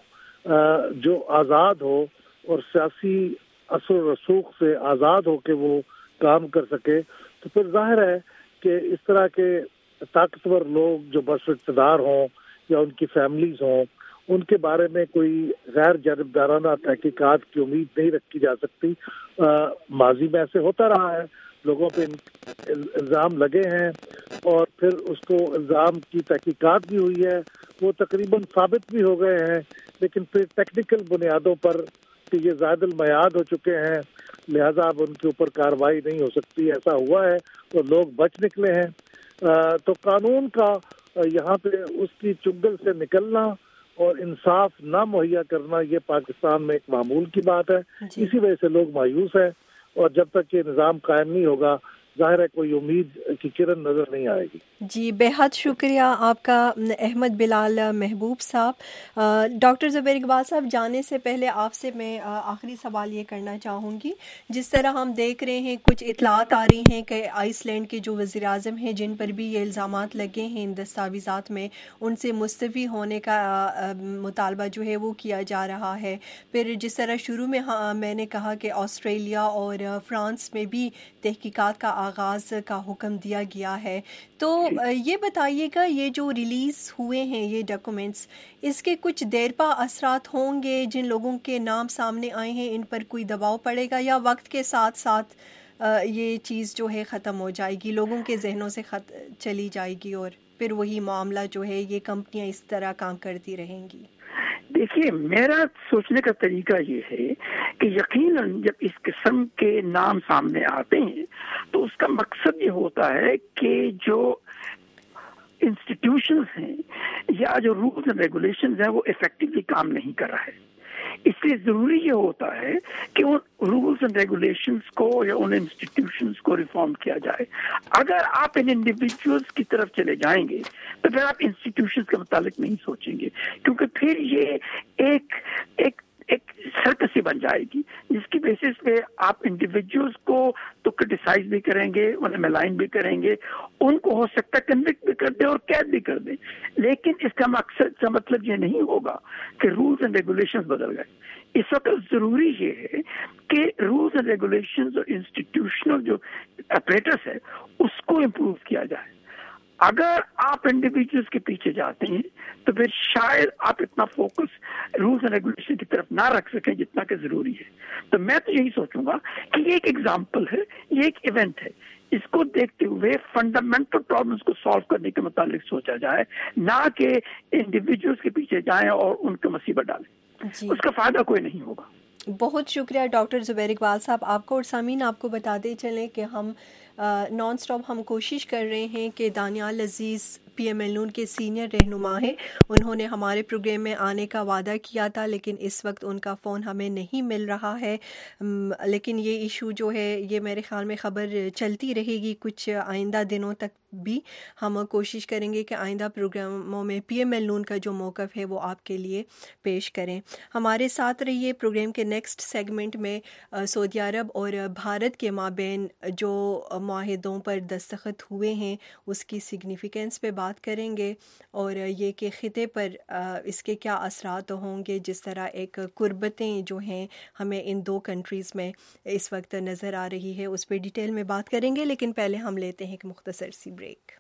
S3: جو آزاد ہو اور سیاسی اثر و رسوخ سے آزاد ہو کے وہ کام کر سکے، تو پھر ظاہر ہے کہ اس طرح کے طاقتور لوگ جو بس اقتدار ہوں یا ان کی فیملیز ہوں، ان کے بارے میں کوئی غیر جانبدارانہ تحقیقات کی امید نہیں رکھی جا سکتی. ماضی میں ایسے ہوتا رہا ہے، لوگوں پہ الزام لگے ہیں اور پھر اس کو الزام کی تحقیقات بھی ہوئی ہے، وہ تقریباً ثابت بھی ہو گئے ہیں، لیکن پھر ٹیکنیکل بنیادوں پر کہ یہ زائد المیعاد ہو چکے ہیں، لہذا اب ان کے اوپر کارروائی نہیں ہو سکتی. ایسا ہوا ہے تو لوگ بچ نکلے ہیں. تو قانون کا یہاں پہ اس کی چنگل سے نکلنا اور انصاف نہ مہیا کرنا یہ پاکستان میں ایک معمول کی بات ہے. اسی وجہ سے لوگ مایوس ہیں، اور جب تک یہ نظام قائم نہیں ہوگا ظاہر ہے کوئی امید کی کرن نظر نہیں آئے گی.
S2: جی بے حد شکریہ آپ کا احمد بلال محبوب صاحب. ڈاکٹر زبیر اقبال صاحب، جانے سے پہلے آپ سے میں آخری سوال یہ کرنا چاہوں گی. جس طرح ہم دیکھ رہے ہیں کچھ اطلاعات آ رہی ہیں کہ آئس لینڈ کے جو وزیر اعظم ہیں جن پر بھی یہ الزامات لگے ہیں ان دستاویزات میں، ان سے مستعفی ہونے کا مطالبہ جو ہے وہ کیا جا رہا ہے. پھر جس طرح شروع میں میں نے کہا کہ آسٹریلیا اور فرانس میں بھی تحقیقات کا آغاز کا حکم دیا گیا ہے. تو یہ بتائیے گا یہ جو ریلیز ہوئے ہیں یہ ڈاکومنٹس، اس کے کچھ دیرپا اثرات ہوں گے؟ جن لوگوں کے نام سامنے آئے ہیں ان پر کوئی دباؤ پڑے گا، یا وقت کے ساتھ ساتھ یہ چیز جو ہے ختم ہو جائے گی، لوگوں کے ذہنوں سے چلی جائے گی اور پھر وہی معاملہ جو ہے یہ کمپنیاں اس طرح کام کرتی رہیں گی؟
S1: دیکھیے، میرا سوچنے کا طریقہ یہ ہے کہ یقیناً جب اس قسم کے نام سامنے آتے ہیں تو اس کا مقصد یہ ہوتا ہے کہ جو انسٹیٹیوشنز ہیں یا جو رولز اینڈ ریگولیشنز ہیں وہ افیکٹولی کام نہیں کر رہا ہے. اس لیے ضروری یہ ہوتا ہے کہ ان رولز اینڈ ریگولیشنز کو یا ان انسٹیٹیوشنز کو ریفارم کیا جائے. اگر آپ ان انڈیویجولز کی طرف چلے جائیں گے تو پھر آپ انسٹیٹیوشنز کے متعلق نہیں سوچیں گے، کیونکہ پھر یہ ایک سرکسی بن جائے گی جس کی بیسس پہ آپ انڈیویجولز کو تو کرٹیسائز بھی کریں گے، انہیں ملائن بھی کریں گے، ان کو ہو سکتا ہے کنوکٹ بھی کر دیں اور قید بھی کر دیں، لیکن اس کا مقصد کا مطلب یہ نہیں ہوگا کہ رولز اینڈ ریگولیشنز بدل گئے. اس وقت ضروری یہ ہے کہ رولز اینڈ ریگولیشنز اور انسٹیٹیوشنل جو اپریٹس ہے اس کو امپروو کیا جائے. اگر آپ انڈیویجولز کے پیچھے جاتے ہیں تو پھر شاید آپ اتنا فوکس رولز اینڈ ریگولیشن کی طرف نہ رکھ سکیں جتنا کہ ضروری ہے. تو میں تو یہی سوچوں گا کہ یہ ایک ایگزامپل ہے، یہ ایک ایونٹ ہے، اس کو دیکھتے ہوئے فنڈامنٹل پرابلمس کو سالو کرنے کے متعلق سوچا جائے، نہ کہ انڈیویجولز کے پیچھے جائیں اور ان کو مصیبت ڈالیں. اس کا فائدہ کوئی نہیں ہوگا.
S2: بہت شکریہ ڈاکٹر زبیر اقبال صاحب آپ کو. اور سامعین آپ کو بتاتے چلیں کہ ہم نان اسٹاپ ہم کوشش کر رہے ہیں کہ Daniyal Aziz P M L نون کے سینئر رہنما ہیں، انہوں نے ہمارے پروگرام میں آنے کا وعدہ کیا تھا لیکن اس وقت ان کا فون ہمیں نہیں مل رہا ہے. لیکن یہ ایشو جو ہے یہ میرے خیال میں خبر چلتی رہے گی کچھ آئندہ دنوں تک بھی. ہم کوشش کریں گے کہ آئندہ پروگراموں میں پی ایم ایل نون کا جو موقف ہے وہ آپ کے لیے پیش کریں. ہمارے ساتھ رہیے. پروگرام کے نیکسٹ سیگمنٹ میں سعودی عرب اور بھارت کے مابین جو معاہدوں پر دستخط ہوئے ہیں اس کی سگنیفیکینس پہ بات کریں گے اور یہ کہ خطے پر اس کے کیا اثرات ہوں گے. جس طرح ایک قربتیں جو ہیں ہمیں ان دو کنٹریز میں اس وقت نظر آ رہی ہے اس پہ ڈیٹیل میں بات کریں گے، لیکن پہلے ہم لیتے ہیں ایک مختصر سی بریک.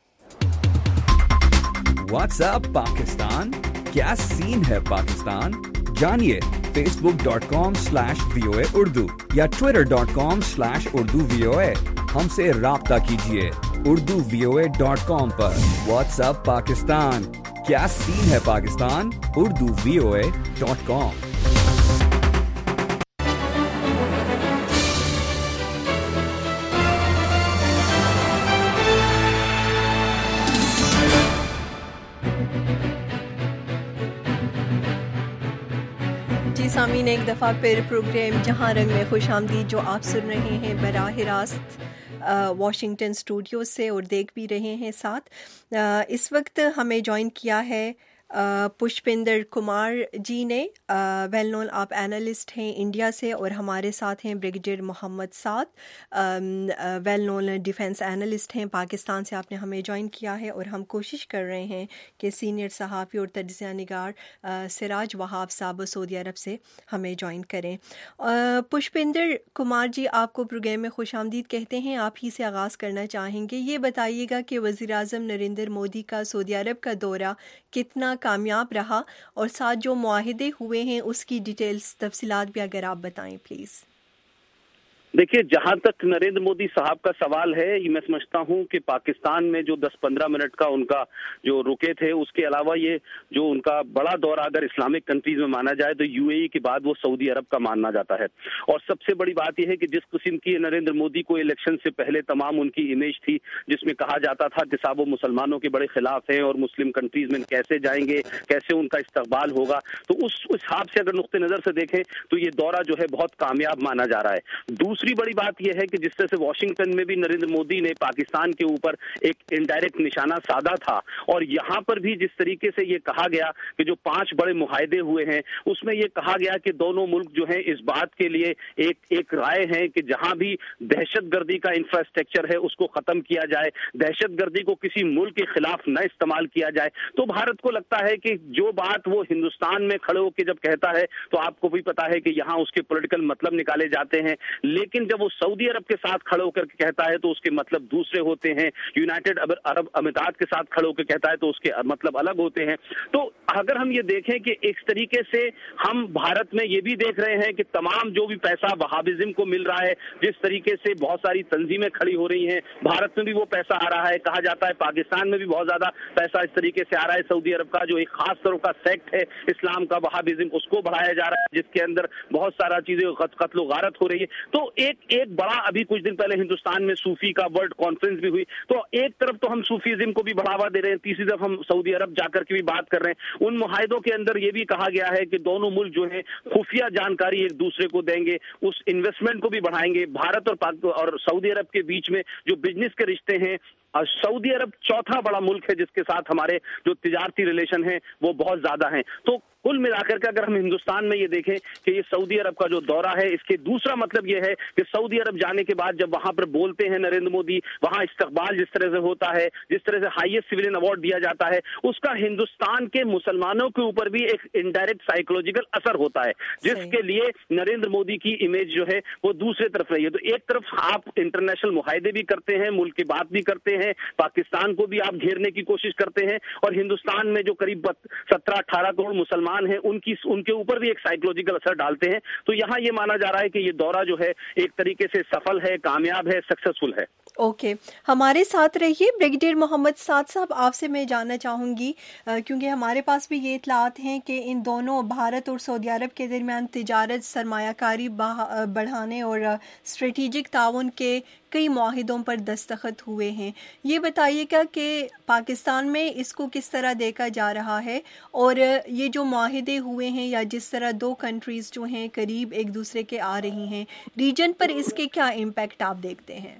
S11: واٹس اپ پاکستان، کیا سین ہے پاکستان؟ جانیے facebook.com/VOA Urdu یا twitter.com/UrduVOA. ہم سے رابطہ کیجیے. urduvoa.com पर। WhatsApp पाकिस्तान, क्या सीन है पाकिस्तान, urduvoa.com।
S2: सामीन, एक दफ़ा फिर प्रोग्राम जहां रंग में खुश आमदीद जो आप सुन रहे हैं बराह रास्त वॉशिंगटन स्टूडियो से और देख भी रहे हैं साथ। इस वक्त हमें ज्वाइन किया है पुष्पिंदर कुमार जी ने। वेल नोन आप एनालिस्ट हैं इंडिया से, और हमारे साथ हैं brigadier Mohammad Saad, well known defence analyst हैं पाकिस्तान से। आपने हमें ज्वाइन किया है और हम कोशिश कर रहे हैं कि सीनियर सहाफ़ी और तज्ज़िया निगार सिराज वहाब साहब सऊदी अरब से हमें ज्वाइन करें। पुष्पिंदर कुमार जी, आपको प्रोग्राम में खुश आमदीद कहते हैं। आप ही से आगाज़ करना चाहेंगे, ये बताइएगा कि वज़ीर आज़म नरेंद्र मोदी का सऊदी अरब का दौरा कितना कामयाब रहा, और साथ जो मुआहिदे हुए हैं उसकी डिटेल्स तफसीलात भी अगर आप बताएं प्लीज़।
S12: देखिए, जहां तक नरेंद्र मोदी साहब का सवाल है, मैं समझता हूं कि पाकिस्तान में जो 10-15 मिनट का उनका जो रुके थे, उसके अलावा ये जो उनका बड़ा दौरा अगर इस्लामिक कंट्रीज में माना जाए तो यूएई के बाद वो सऊदी अरब का माना जाता है। और सबसे बड़ी बात यह है कि जिस किस्म की नरेंद्र मोदी को इलेक्शन से पहले तमाम उनकी इमेज थी, जिसमें कहा जाता था कि साहब वो मुसलमानों के बड़े खिलाफ हैं और मुस्लिम कंट्रीज में कैसे जाएंगे, कैसे उनका इस्तकबाल होगा, तो उस हिसाब से अगर नुक्ते नजर से देखें तो ये दौरा जो है बहुत कामयाब माना जा रहा है। दूसरी बड़ी बात यह है कि जिस तरह से वॉशिंगटन में भी नरेंद्र मोदी ने पाकिस्तान के ऊपर एक इनडायरेक्ट निशाना साधा था, और यहां पर भी जिस तरीके से ये कहा गया कि जो 5 बड़े मुआहदे हुए हैं उसमें ये कहा गया कि दोनों मुल्क जो है इस बात के लिए एक राय है कि जहां भी दहशतगर्दी का इंफ्रास्ट्रक्चर है उसको खत्म किया जाए, दहशतगर्दी को किसी मुल्क के खिलाफ न इस्तेमाल किया जाए। तो भारत को लगता है कि जो बात वो हिंदुस्तान में खड़े होकर जब कहता है तो आपको भी पता है कि यहां उसके पॉलिटिकल मतलब निकाले जाते हैं, लेकिन जब वो सऊदी अरब के साथ खड़े होकर कहता है तो उसके मतलब दूसरे होते हैं, यूनाइटेड अरब अमीरात के साथ खड़े होकर कहता है तो उसके मतलब अलग होते हैं। तो अगर हम ये देखें कि इस तरीके से हम भारत में ये भी देख रहे हैं कि तमाम जो भी पैसा वहाबिज्म को मिल रहा है, जिस तरीके से बहुत सारी तंजीमें खड़ी हो रही हैं, भारत में भी वो पैसा आ रहा है, कहा जाता है पाकिस्तान में भी बहुत ज्यादा पैसा इस तरीके से आ रहा है। सऊदी अरब का जो एक खास तरह का सेक्ट है इस्लाम का, वहाबिज्म, उसको बढ़ाया जा रहा है, जिसके अंदर बहुत सारा चीजें कत्ल गारत हो रही है। तो एक बड़ा, अभी कुछ दिन पहले हिंदुस्तान में सूफी का वर्ल्ड कॉन्फ्रेंस भी हुई, तो एक तरफ तो हम सूफीज्म को भी बढ़ावा दे रहे हैं, तीसरी तरफ हम सऊदी अरब जाकर के भी बात कर रहे हैं। उन मुआहिदों के अंदर ये भी कहा गया है कि दोनों मुल्क जो है खुफिया जानकारी एक दूसरे को देंगे, उस इन्वेस्टमेंट को भी बढ़ाएंगे। भारत और सऊदी अरब के बीच में जो बिजनेस के रिश्ते हैं, सऊदी अरब चौथा बड़ा मुल्क है जिसके साथ हमारे जो तिजारती रिलेशन है वो बहुत ज्यादा हैं। तो कुल मिलाकर के अगर हम हिंदुस्तान में ये देखें कि ये सऊदी अरब का जो दौरा है, इसके दूसरा मतलब ये है कि सऊदी अरब जाने के बाद जब वहां पर बोलते हैं नरेंद्र मोदी, वहां इस्तकबाल जिस तरह से होता है, जिस तरह से हाईएस्ट सिविलियन अवार्ड दिया जाता है, उसका हिंदुस्तान के मुसलमानों के ऊपर भी एक इनडायरेक्ट साइकोलॉजिकल असर होता है, जिसके लिए नरेंद्र मोदी की इमेज जो है वो दूसरे तरफ रही है। तो एक तरफ आप इंटरनेशनल मुआहिदे भी करते हैं, मुल्क की बात भी करते हैं, पाकिस्तान को भी आप घेरने की कोशिश करते हैं, और हिंदुस्तान में जो करीब 17-18 करोड़ मुसलमान है उनके ऊपर भी एक साइकोलॉजिकल असर डालते हैं। तो यहाँ ये माना जा रहा है कि ये दौरा जो है एक तरीके से सफल है, कामयाब है, सक्सेसफुल है।
S2: ओके, हमारे साथ रहिए ब्रिगेडियर मोहम्मद साद साहब। आपसे मैं जानना चाहूँगी, क्योंकि हमारे पास भी ये इतलात हैं कि इन दोनों भारत और सऊदी अरब के दरमियान तिजारत, सरमायाकारी बढ़ाने और स्ट्रेटेजिक ताउन के कई मुआहिदों पर दस्तखत हुए हैं। ये बताइएगा कि पाकिस्तान में इसको किस तरह देखा जा रहा है, और ये जो मुआहिदे हुए हैं या जिस तरह 2 कंट्रीज़ जो हैं करीब एक दूसरे के आ रही हैं, रीजन पर इसके क्या इम्पैक्ट आप देखते हैं?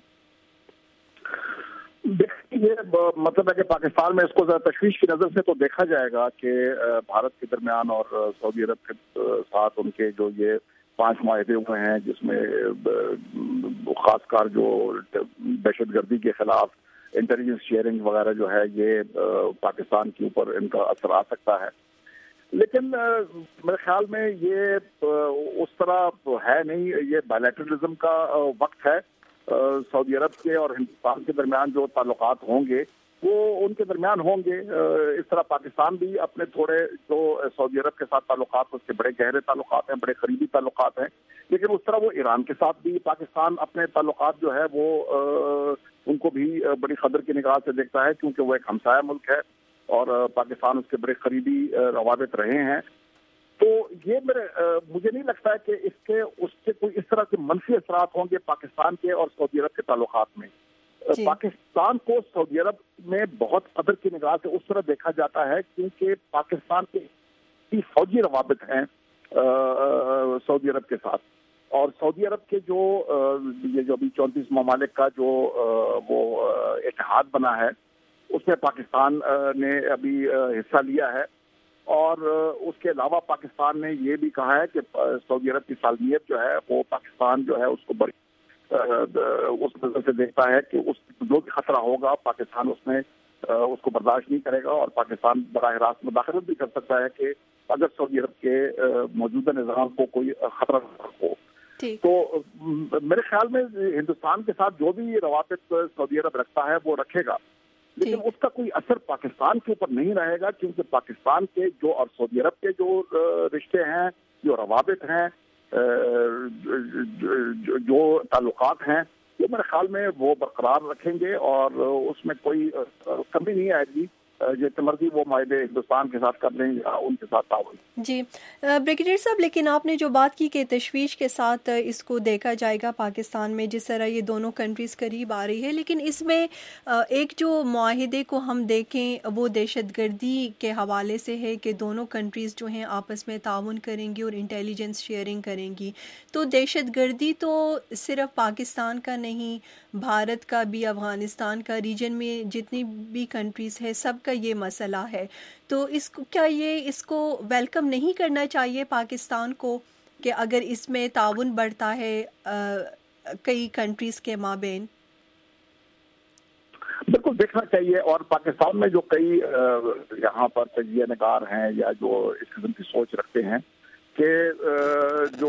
S13: ये मतलब है कि पाकिस्तान में इसको जरा तशवीश की नज़र से तो देखा जाएगा कि भारत के दरमियान और सऊदी अरब के साथ उनके जो ये 5 मुआहदे हुए हैं, जिसमें खासकर जो दहशतगर्दी के खिलाफ इंटेलिजेंस शेयरिंग वगैरह जो है, ये पाकिस्तान के ऊपर इनका असर आ सकता है। लेकिन मेरे ख्याल में ये उस तरह है नहीं। ये बायलैटरलिज्म का वक्त है। सऊदी अरब के और हिंदुस्तान के दरमियान जो ताल्लुकात होंगे वो उनके दरमियान होंगे। इस तरह पाकिस्तान भी अपने थोड़े जो सऊदी अरब के साथ ताल्लुकात, उसके बड़े गहरे ताल्लुकात हैं, बड़े करीबी ताल्लुकात हैं। लेकिन उस तरह वो ईरान के साथ भी पाकिस्तान अपने ताल्लुकात जो है वो ان کو بھی بڑی قدر کی نگاہ سے دیکھتا ہے، کیونکہ وہ ایک ہمسایہ ملک ہے اور پاکستان اس کے بڑے قریبی روابط رہے ہیں. تو یہ مجھے نہیں لگتا ہے کہ اس کے کوئی اس طرح کے منفی اثرات ہوں گے پاکستان کے اور سعودی عرب کے تعلقات میں. پاکستان کو سعودی عرب میں بہت قدر کی نگاہ سے اس طرح دیکھا جاتا ہے کیونکہ پاکستان کے فوجی روابط ہیں سعودی عرب کے ساتھ، اور سعودی عرب کے جو ابھی 34 ممالک کا جو وہ اتحاد بنا ہے اس میں پاکستان نے ابھی حصہ لیا ہے. اور اس کے علاوہ پاکستان نے یہ بھی کہا ہے کہ سعودی عرب کی سالمیت جو ہے وہ پاکستان جو ہے اس کو بڑی اس نظر سے دیکھتا ہے کہ اس جو بھی خطرہ ہوگا پاکستان اس میں اس کو برداشت نہیں کرے گا، اور پاکستان براہ راست مداخلت بھی کر سکتا ہے کہ اگر سعودی عرب کے موجودہ نظام کو کوئی خطرہ ہو. تو میرے خیال میں ہندوستان کے ساتھ جو بھی روابط سعودی عرب رکھتا ہے وہ رکھے گا، لیکن اس کا کوئی اثر پاکستان کے اوپر نہیں رہے گا، کیونکہ پاکستان کے جو اور سعودی عرب کے جو رشتے ہیں، جو روابط ہیں، جو تعلقات ہیں، وہ میرے خیال میں وہ برقرار رکھیں گے اور اس میں کوئی کمی نہیں آئے گی. جتنے مرضی وہ معاہدے ہندوستان کے ساتھ کر لیں یا ان کے ساتھ تعاون.
S2: جی بریگیڈیئر صاحب، لیکن آپ نے جو بات کی کہ تشویش کے ساتھ اس کو دیکھا جائے گا پاکستان میں، جس طرح یہ دونوں کنٹریز قریب آ رہی ہے، لیکن اس میں ایک جو معاہدے کو ہم دیکھیں وہ دہشت گردی کے حوالے سے ہے کہ دونوں کنٹریز جو ہیں آپس میں تعاون کریں گی اور انٹیلیجنس شیئرنگ کریں گی. تو دہشت گردی تو صرف پاکستان کا نہیں، بھارت کا بھی، افغانستان کا، ریجن میں جتنی بھی کنٹریز ہے سب کا یہ مسئلہ ہے. تو اس کو ویلکم نہیں کرنا چاہیے پاکستان کو کہ اگر اس میں تعاون بڑھتا ہے کئی کنٹریز کے مابین؟
S13: بالکل دیکھنا چاہیے، اور پاکستان میں جو کئی یہاں پر تجزیہ نگار ہیں یا جو اس قسم کی سوچ رکھتے ہیں کہ جو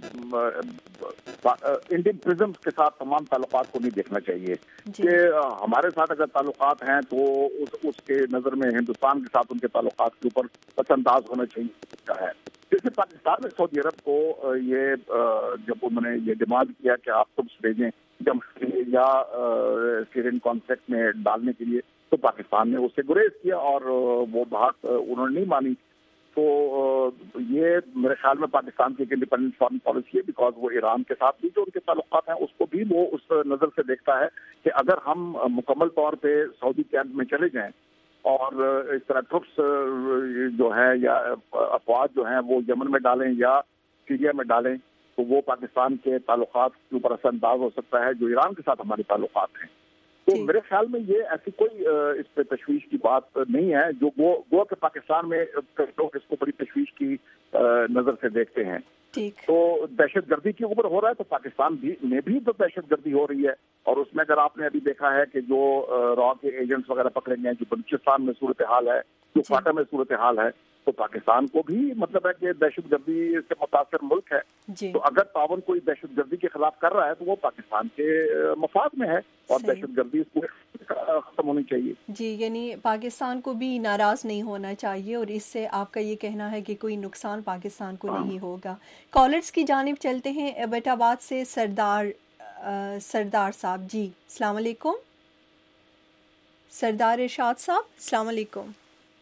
S13: انڈین پرزم کے ساتھ تمام تعلقات کو نہیں دیکھنا چاہیے کہ ہمارے ساتھ اگر تعلقات ہیں تو اس کے نظر میں ہندوستان کے ساتھ ان کے تعلقات کے اوپر پس انداز ہونا چاہیے ہے. جیسے پاکستان نے سعودی عرب کو یہ جب انہوں نے یہ ڈیمانڈ کیا کہ آپ ٹرپس بھیجیں یا سیرین کانفلکٹ میں ڈالنے کے لیے، تو پاکستان نے اس سے گریز کیا اور وہ بات انہوں نے نہیں مانی. تو یہ میرے خیال میں پاکستان کی ایک انڈیپینڈنٹ فارن پالیسی ہے، بیکاز وہ ایران کے ساتھ بھی جو ان کے تعلقات ہیں اس کو بھی وہ اس نظر سے دیکھتا ہے کہ اگر ہم مکمل طور پہ سعودی کیمپ میں چلے جائیں اور اس طرح ٹرپس جو ہے یا افواج جو ہیں وہ یمن میں ڈالیں یا سیریا میں ڈالیں تو وہ پاکستان کے تعلقات کے اوپر اثر انداز ہو سکتا ہے جو ایران کے ساتھ ہمارے تعلقات ہیں. تو میرے خیال میں یہ ایسی کوئی اس پہ تشویش کی بات نہیں ہے، جو وہ کہ پاکستان میں لوگ اس کو بڑی تشویش کی نظر سے دیکھتے ہیں. تو دہشت گردی کے اوپر ہو رہا ہے تو پاکستان میں بھی تو دہشت گردی ہو رہی ہے، اور اس میں اگر آپ نے ابھی دیکھا ہے کہ جو را کے ایجنٹس وغیرہ پکڑے گئے ہیں، جو بلوچستان میں صورتحال ہے، جو کوئٹہ میں صورتحال ہے، تو پاکستان کو بھی مطلب ہے کہ دہشت گردی سے متاثر ملک ہے. تو اگر تعاون کوئی دہشت گردی کے خلاف کر رہا ہے تو وہ پاکستان کے مفاد میں ہے، اور دہشت گردی اس کو ختم ہونی چاہیے. جی،
S2: یعنی پاکستان کو بھی ناراض نہیں ہونا چاہیے، اور اس سے آپ کا یہ کہنا ہے کہ کوئی نقصان پاکستان کو نہیں ہوگا. کالرز کی جانب چلتے ہیں. ایبٹ آباد سے سردار صاحب. جی السلام علیکم. سردار ارشاد صاحب السلام علیکم.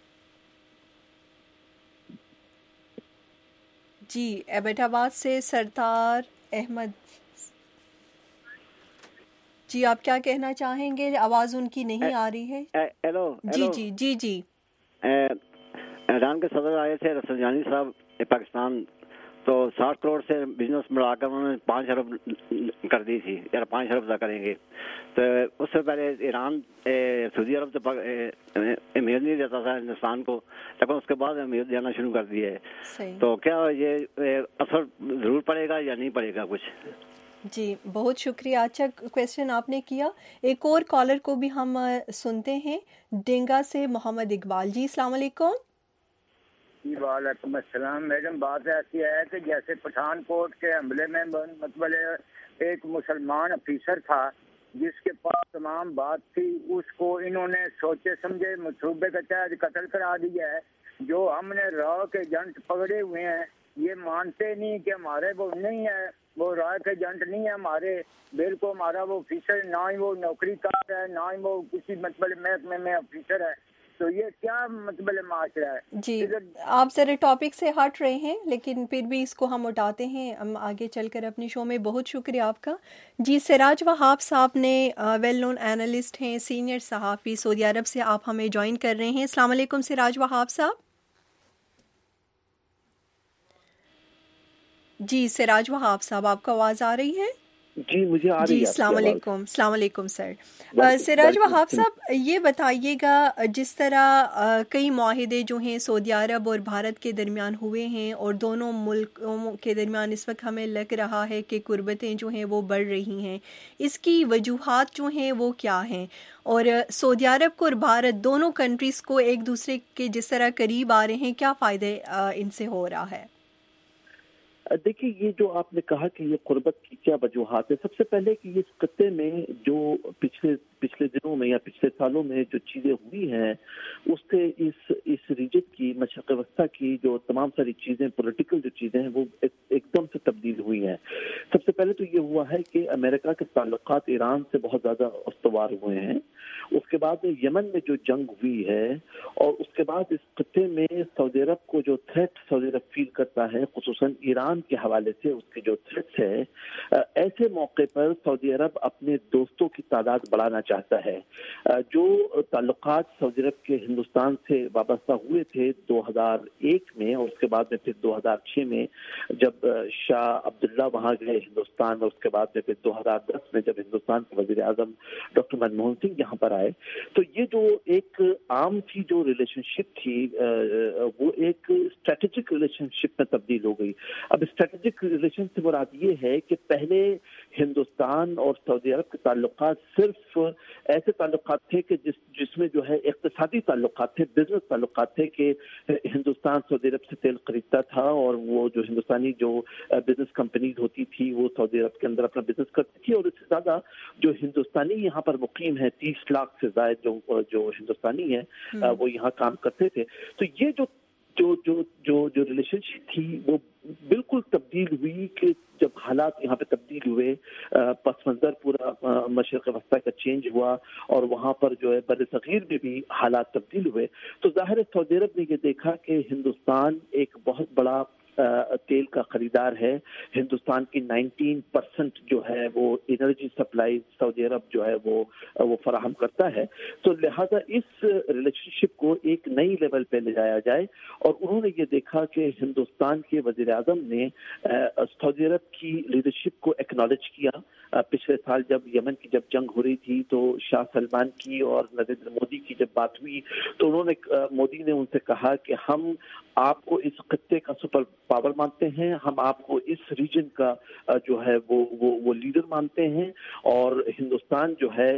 S2: جی ایبٹ آباد سے سردار احمد جی، آپ کیا کہنا چاہیں گے؟ آواز ان کی نہیں آ رہی ہے.
S14: ہیلو.
S2: جی
S14: ایران کے صدر آئے تھے رفسنجانی صاحب پاکستان، تو 60 کروڑ سے بزنس ملا کر انہوں نے 5 ارب کر دی تھی، یا 5 ارب کریں گے. تو اس سے پہلے ایران سعودی عرب تو امید نہیں دیتا تھا ہندوستان کو، لیکن اس کے بعد امید دینا شروع کر دی ہے. تو کیا یہ اثر ضرور پڑے گا یا نہیں پڑے گا کچھ؟
S2: جی بہت شکریہ، اچھا کویسچن آپ نے کیا. ایک اور کالر کو بھی ہم سنتے ہیں، ڈینگا سے محمد اقبال. جی السلام علیکم.
S15: جی وعلیکم السلام. میڈم بات ایسی ہے کہ جیسے پٹھان کوٹ کے حملے میں مطلب ایک مسلمان افیسر تھا جس کے پاس تمام بات تھی، اس کو انہوں نے سوچے سمجھے منصوبے کے تحت قتل کرا دیا ہے. جو ہم نے را کے ایجنٹ پکڑے ہوئے ہیں یہ مانتے نہیں کہ ہمارے وہ نہیں ہے، वो रॉयल के एजेंट नहीं है हमारे, बिल्कुल हमारा वो ऑफिसर, ना ही वो नौकरी कर है, ना ही वो किसी मतलब महकमे में ऑफिसर है, तो ये क्या मतलब माशरा है।
S2: जी, आप ज़रा टॉपिक से हट रहे हैं, लेकिन फिर भी इसको हम उठाते हैं हम आगे चलकर अपने शो में। बहुत शुक्रिया आपका। जी, सिराज वहाब साहब ने वेल नोन एनालिस्ट हैं, सीनियर सहाफ़ी, सऊदी अरब से आप हमें ज्वाइन कर रहे हैं। अस्सलाम वालेकुम सिराज वहाब साहब। जी सिराज वहाब साहब, आपको आवाज़ आ रही है?
S16: जी मुझे आ रही है।
S2: अस्सलाम वालेकुम सर। सिराज वहाब साहब, ये बताइएगा, जिस तरह कई मुआहिदे जो हैं सऊदी अरब और भारत के दरमियान हुए हैं और दोनों मुल्कों के दरमियान इस वक्त हमें लग रहा है कि कुर्बतें जो हैं वो बढ़ रही हैं, इसकी वजूहात जो हैं वो क्या हैं? और सऊदी अरब को और भारत दोनों कंट्रीज़ को एक दूसरे के जिस तरह करीब आ रहे हैं, क्या फ़ायदे इनसे हो रहा है?
S16: देखिए, ये जो आपने कहा कि ये कुर्बत की क्या वजूहात है, सबसे पहले कि इस खत्ते में जो पिछले दिनों में या पिछले सालों में जो चीज़ें हुई हैं, उससे इस रीजन की मशरक़ वस्ता की जो तमाम सारी चीज़ें, पॉलिटिकल जो चीज़ें हैं, वो एकदम से तब्दील हुई हैं। सबसे पहले तो ये हुआ है कि अमेरिका के ताल्लुकात ईरान से बहुत ज़्यादा उस्तवार हुए हैं। उसके बाद यमन में जो जंग हुई है, और उसके बाद इस खत्ते में सऊदी अरब को जो थ्रेट सऊदी अरब फील करता है, खुसूसन ईरान के हवाले से उसके जो थ्रेट्स है, ऐसे मौके पर सऊदी अरब अपने दोस्तों की तादाद बढ़ाना चाहता है। जो ताल्लुकात सऊदी अरब के हिंदुस्तान से वाबस्ता हुए थे 2001 में, और उसके बाद में फिर 2006 में जब शाह अब्दुल्ला वहाँ गए हिंदुस्तान में, उसके बाद में फिर 2010 में जब हिंदुस्तान के वज़ीर आज़म डॉक्टर मनमोहन सिंह यहाँ पर आए, तो ये जो एक आम की जो रिलेशनशिप थी वो एक स्ट्रेटेजिक रिलेशनशिप में तब्दील हो गई। अब स्ट्रेटेजिक रिलेशन से मुराद ये है कि पहले हिंदुस्तान और सऊदी अरब के ताल्लुकात सिर्फ ऐसे ताल्लुकात थे कि जिसमें जो है इक़्तिसादी ताल्लुकात थे, बिजनेस ताल्लुकात थे, कि हिंदुस्तान सऊदी अरब से तेल खरीदता था और वो जो हिंदुस्तानी जो बिजनेस कंपनीज होती थी वो सऊदी अरब के अंदर अपना बिजनेस करती थी, और इससे ज़्यादा जो हिंदुस्तानी यहाँ पर मुकीम है, 30 लाख से ज़ायद जो हिंदुस्तानी है वो यहाँ काम करते थे। तो ये जो रिलेशनशिप थी वो बिल्कुल तब्दील हुई कि जब हालात यहाँ पे तब्दील हुए, पस मंज़र पूरा मशरक़ वस्ता का चेंज हुआ और वहाँ पर जो है बर सग़ीर में भी हालात तब्दील हुए, तो ज़ाहिर है सऊदी अरब ने ये देखा कि हिंदुस्तान एक बहुत बड़ा तेल का खरीदार है। हिंदुस्तान की 19% जो है वो एनर्जी सप्लाई सऊदी अरब जो है वो फराहम करता है। तो लिहाजा इस रिलेशनशिप को एक नई लेवल पे ले जाया जाए, और उन्होंने ये देखा कि हिंदुस्तान के वज़ीर आज़म ने सऊदी अरब की लीडरशिप को एक्नॉलेज किया। पिछले साल जब यमन की जब जंग हो रही थी तो शाह सलमान की और नरेंद्र मोदी की जब बात हुई तो मोदी ने उनसे कहा कि हम आपको इस खत्ते का सुपर पावर मानते हैं, हम आपको इस रीजन का जो है वो लीडर मानते हैं, और हिंदुस्तान जो है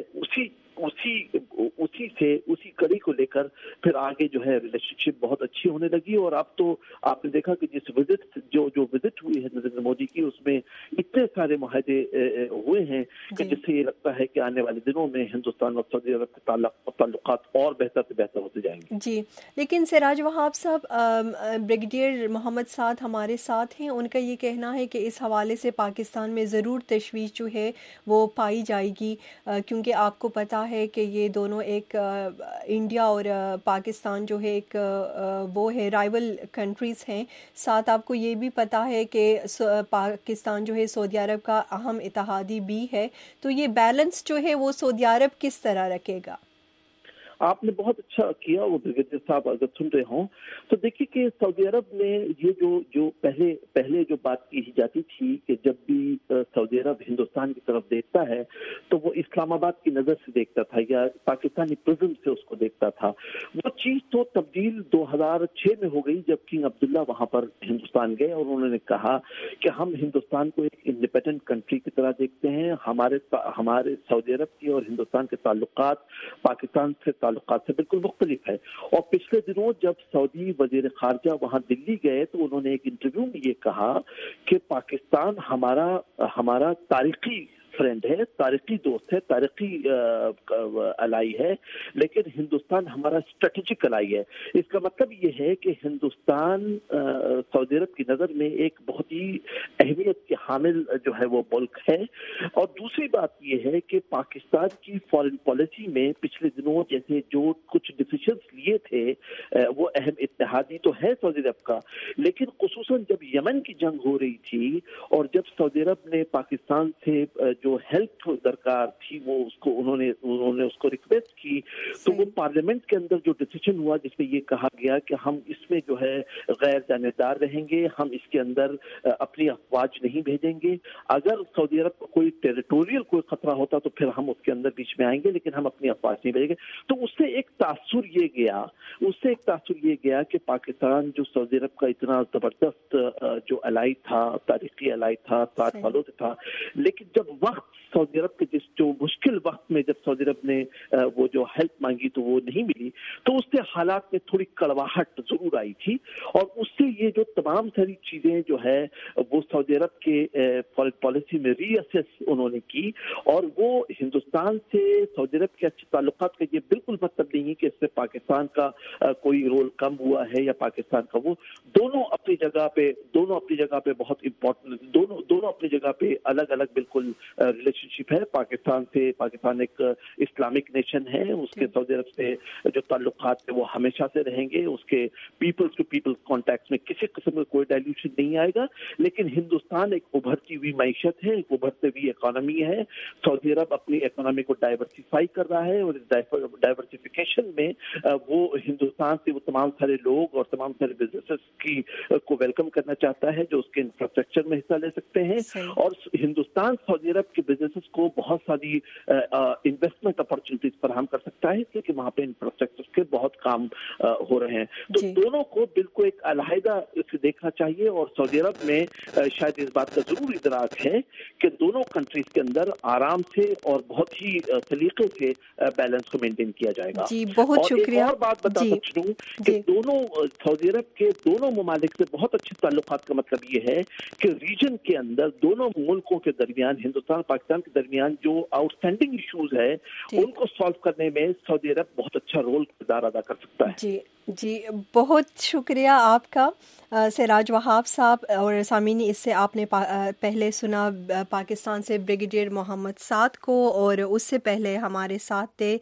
S16: उसी कड़ी को लेकर फिर आगे जो है रिलेशनशिप बहुत अच्छी होने लगी। और अब तो आपने देखा कि जिस विजिट हुई है नरेंद्र मोदी की, उसमें इतने सारे मुआहदे हुए हैं कि जिससे ये लगता है कि आने वाले दिनों में हिंदुस्तान और सऊदी अरब के ताल्लुकात और बेहतर से बेहतर होते जाएंगे।
S2: जी, लेकिन सिराज वहाब साहब, ब्रिगेडियर मोहम्मद साद हमारे साथ हैं, उनका ये कहना है कि इस हवाले से पाकिस्तान में ज़रूर तशवीश जो है वो पाई जाएगी, क्योंकि आपको पता है कि ये दोनों एक इंडिया और पाकिस्तान जो है एक वो है राइवल कंट्रीज़ हैं। साथ आपको ये भी पता है कि पाकिस्तान जो है सऊदी अरब का अहम इत्तेहादी भी है, तो ये बैलेंस जो है वो सऊदी अरब किस तरह रखेगा?
S16: आपने बहुत अच्छा किया वो ब्रिगेडियर साहब अगर सुन रहे हों तो देखिए कि सऊदी अरब ने ये जो पहले जो बात की जाती थी कि जब भी सऊदी अरब हिंदुस्तान की तरफ देखता है तो वो इस्लामाबाद की नज़र से देखता था या पाकिस्तानी प्रिज्म से उसको देखता था, वो चीज़ तो तब्दील 2006 में हो गई जब किंग अब्दुल्ला वहाँ पर हिंदुस्तान गए और उन्होंने कहा कि हम हिंदुस्तान को एक इंडिपेंडेंट कंट्री की तरह देखते हैं। हमारे सऊदी अरब की और हिंदुस्तान के ताल्लुकात पाकिस्तान से ताल्लुकात से बिल्कुल मुख्तलिफ है। और पिछले दिनों जब सऊदी वजीर खारजा वहाँ दिल्ली गए तो उन्होंने एक इंटरव्यू में ये कहा कि पाकिस्तान हमारा तारीखी فرینڈ ہے, تاریخی دوست ہے, تاریخی الائی ہے, لیکن ہندوستان ہمارا اسٹریٹجک الائی ہے. اس کا مطلب یہ ہے کہ ہندوستان سعودی عرب کی نظر میں ایک بہت ہی اہمیت کے حامل جو ہے وہ ملک ہے. اور دوسری بات یہ ہے کہ پاکستان کی فارن پالیسی میں پچھلے دنوں جیسے جو کچھ ڈیسیژنز لیے تھے وہ اہم اتحادی تو ہے سعودی عرب کا, لیکن خصوصاً جب یمن کی جنگ ہو رہی تھی اور جب سعودی عرب نے پاکستان سے جو ہیلپ درکار تھی وہ اس کو انہوں نے اس کو ریکویسٹ کی, تو وہ پارلیمنٹ کے اندر جو ڈیسیژن ہوا جس میں یہ کہا گیا کہ ہم اس میں جو ہے غیر جانبدار رہیں گے, ہم اس کے اندر اپنی افواج نہیں بھیجیں گے. اگر سعودی عرب کو کوئی ٹیریٹوریل کوئی خطرہ ہوتا تو پھر ہم اس کے اندر بیچ میں آئیں گے, لیکن ہم اپنی افواج نہیں بھیجیں گے. تو اس سے ایک تاثر یہ گیا کہ پاکستان جو سعودی عرب کا اتنا زبردست جو الائی تھا, تاریخی الائی تھا, 60 سالوں سے تھا, لیکن جب وقت سعودی عرب کے جو مشکل وقت میں جب سعودی عرب نے وہ جو ہیلپ مانگی تو وہ نہیں ملی, تو اس سے حالات میں تھوڑی کڑواہٹ ضرور آئی تھی. اور اس سے یہ جو تمام ساری چیزیں جو ہے وہ سعودی عرب کے فارن پالیسی میں ری اسیس انہوں نے کی, اور وہ ہندوستان سے سعودی عرب کے اچھے تعلقات کا یہ بالکل مطلب نہیں ہے کہ اس سے پاکستان کا کوئی رول کم ہوا ہے یا پاکستان کا. وہ دونوں اپنی جگہ پہ بہت امپورٹنٹ, دونوں اپنی جگہ پہ الگ الگ بالکل ریلیشن شپ ہے. پاکستان ایک اسلامک نیشن ہے, اس کے سعودی عرب سے جو تعلقات ہیں وہ ہمیشہ سے رہیں گے, اس کے پیپلز ٹو پیپلز کانٹیکٹ میں کسی قسم کا کوئی ڈائلیوشن نہیں آئے گا. لیکن ہندوستان ایک ابھرتی ہوئی معیشت ہے, ایک ابھرتی ہوئی اکانومی ہے. سعودی عرب اپنی اکانومی کو ڈائیورسیفائی کر رہا ہے, اور اس ڈائیورسیفیکیشن میں وہ ہندوستان سے وہ تمام سارے لوگ اور تمام سارے بزنسز کو ویلکم کرنا چاہتا ہے جو اس کے انفراسٹرکچر میں حصہ لے سکتے ہیں. اور ہندوستان سعودی عرب کے بزنسز کو بہت ساری انویسٹمنٹ اپارچونیٹیز فراہم کر سکتا ہے, کیونکہ وہاں پہ انفراسٹرکچر کے بہت کام ہو رہے ہیں. تو دونوں کو بالکل ایک علیحدہ سے دیکھنا چاہیے, اور سعودی عرب میں شاید اس بات کا ضرور ادراک ہے کہ دونوں کنٹریز کے اندر آرام سے اور بہت ہی سلیقے سے بیلنس کو مینٹین کیا جائے گا.
S2: جی بہت شکریہ.
S16: اور بات بتا سکتا ہوں کہ دونوں سعودی عرب کے دونوں ممالک سے بہت اچھے تعلقات کا مطلب یہ ہے کہ ریجن کے اندر دونوں ملکوں کے درمیان, ہندوستان پاکستان کے درمیان جو آؤٹ اسٹینڈنگ ایشوز ہے ان کو سالو کرنے میں سعودی عرب بہت اچھا رول کردار ادا کر سکتا ہے.
S2: جی بہت شکریہ آپ کا سراج وہاب صاحب. اور سامعین, اس سے آپ نے پہلے سنا پاکستان سے بریگیڈیئر محمد سعد کو, اور اس سے پہلے ہمارے ساتھ تھے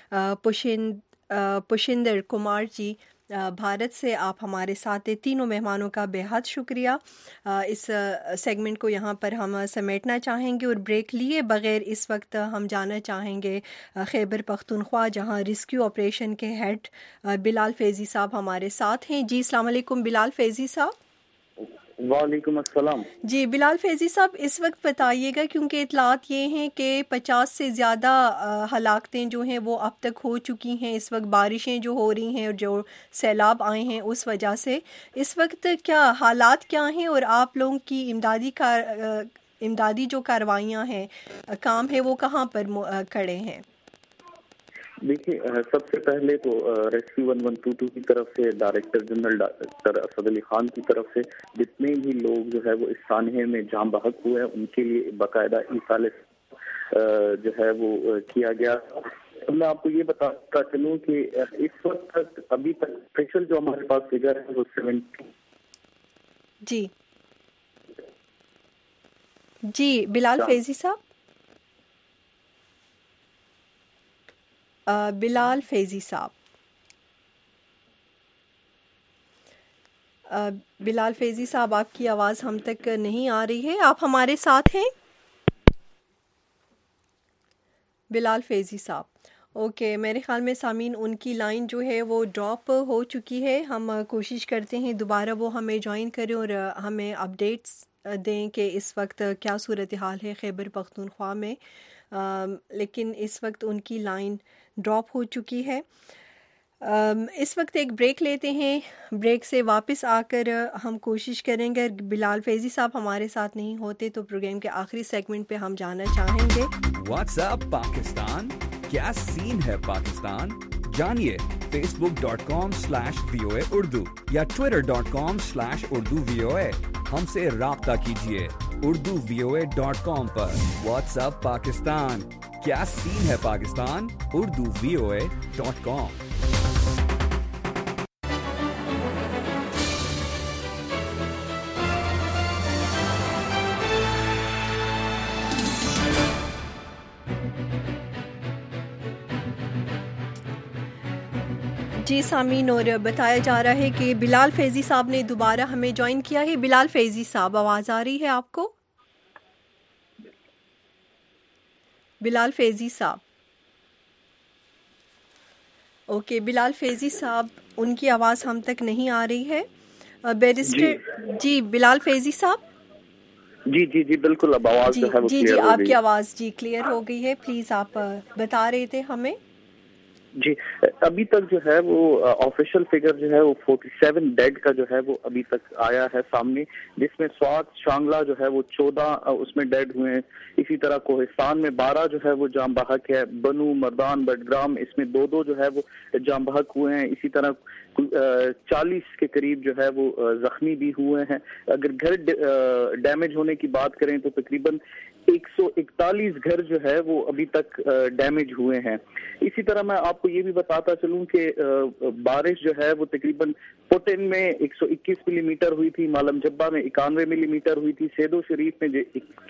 S2: پشندر کمار جی بھارت سے. آپ ہمارے ساتھ تینوں مہمانوں کا بے حد شکریہ. اس سیگمنٹ کو یہاں پر ہم سمیٹنا چاہیں گے, اور بریک لیے بغیر اس وقت ہم جانا چاہیں گے خیبر پختونخوا, جہاں ریسکیو آپریشن کے ہیڈ بلال فیضی صاحب ہمارے ساتھ ہیں. جی السلام علیکم بلال فیضی صاحب.
S17: وعلیکم السلام.
S2: جی بلال فیضی صاحب, اس وقت بتائیے گا, کیونکہ اطلاعات یہ ہیں کہ 50 سے زیادہ ہلاکتیں جو ہیں وہ اب تک ہو چکی ہیں. اس وقت بارشیں جو ہو رہی ہیں اور جو سیلاب آئے ہیں اس وجہ سے, اس وقت کیا حالات کیا ہیں, اور آپ لوگوں کی امدادی جو کاروائیاں ہیں, کام ہے, وہ کہاں پر کھڑے ہیں؟
S17: دیکھیے, سب سے پہلے تو ریسکیو 1122 کی طرف سے, director general doctor Asad Ali Khan کی طرف سے جتنے بھی لوگ جو ہے وہ اس سانحے میں جاں بحق ہوئے ہیں ان کے لیے باقاعدہ ایصال جو ہے وہ کیا گیا. میں آپ کو یہ بتاتا چلوں کہ اس وقت تک ابھی تک اسپیشل جو ہمارے پاس فگر ہے وہ 70.
S2: جی بلال فیضی صاحب. بلال فیضی صاحب, بلال فیضی صاحب, آپ کی آواز ہم تک نہیں آ رہی ہے. آپ ہمارے ساتھ ہیں بلال فیضی صاحب؟ اوکے, میرے خیال میں سامعین ان کی لائن جو ہے وہ ڈراپ ہو چکی ہے. ہم کوشش کرتے ہیں دوبارہ وہ ہمیں جوائن کریں اور ہمیں اپڈیٹس دیں کہ اس وقت کیا صورتحال ہے خیبر پختونخوا میں, لیکن اس وقت ان کی لائن ڈراپ ہو چکی ہے. اس وقت ایک بریک لیتے ہیں, بریک سے واپس آ کر ہم کوشش کریں گے. بلال فیضی صاحب ہمارے ساتھ نہیں ہوتے تو پروگرام کے آخری سیگمنٹ پہ ہم جانا چاہیں گے.
S11: واٹس ایپ پاکستان, کیا سین ہے پاکستان, جانیے facebook.com/VOA Urdu یا twitter.com/Urdu VOA. ہم سے رابطہ کیجیے. urduvoa.com पर। WhatsApp पाकिस्तान, क्या सीन है पाकिस्तान, urduvoa.com।
S2: जी सामीन, और बताया जा रहा है कि बिलाल फैजी साहब ने दोबारा हमें ज्वाइन किया है। बिलाल फैजी साहब, आवाज़ आ रही है आपको? बिलाल फैजी साहब, ओके, बिलाल फैजी साहब उनकी आवाज़ हम तक नहीं आ रही है। बैरिस्टर जी, बिलाल फैजी साहब।
S17: जी जी जी बिल्कुल, अब आवाज़ जो है वो
S2: जी आपकी आवाज़ जी क्लियर हो गई है। प्लीज़ आप बता रहे थे हमें।
S17: जी, अभी तक जो है वो ऑफिशियल फिगर जो है वो 47 डेड का जो है वो अभी तक आया है सामने, जिसमें स्वात शांगला जो है वो 14 उसमें डेड हुए हैं। इसी तरह कोहिस्तान में 12 जो है वो जाम बहक है। बनू, मर्दान, बडग्राम इसमें 2-2 जो है वो जाम बहक हुए हैं। इसी तरह 40 के करीब जो है वो जख्मी भी हुए हैं। अगर घर डैमेज होने की बात करें तो तकरीबन 141 घर जो है वो अभी तक डैमेज हुए हैं। इसी तरह मैं आपको ये भी बताता चलूं कि बारिश जो है वो तकरीबन पोटेन में 121 मिलीमीटर हुई थी, मालम जब्बा में 91 मिलीमीटर हुई थी, सेदो शरीफ में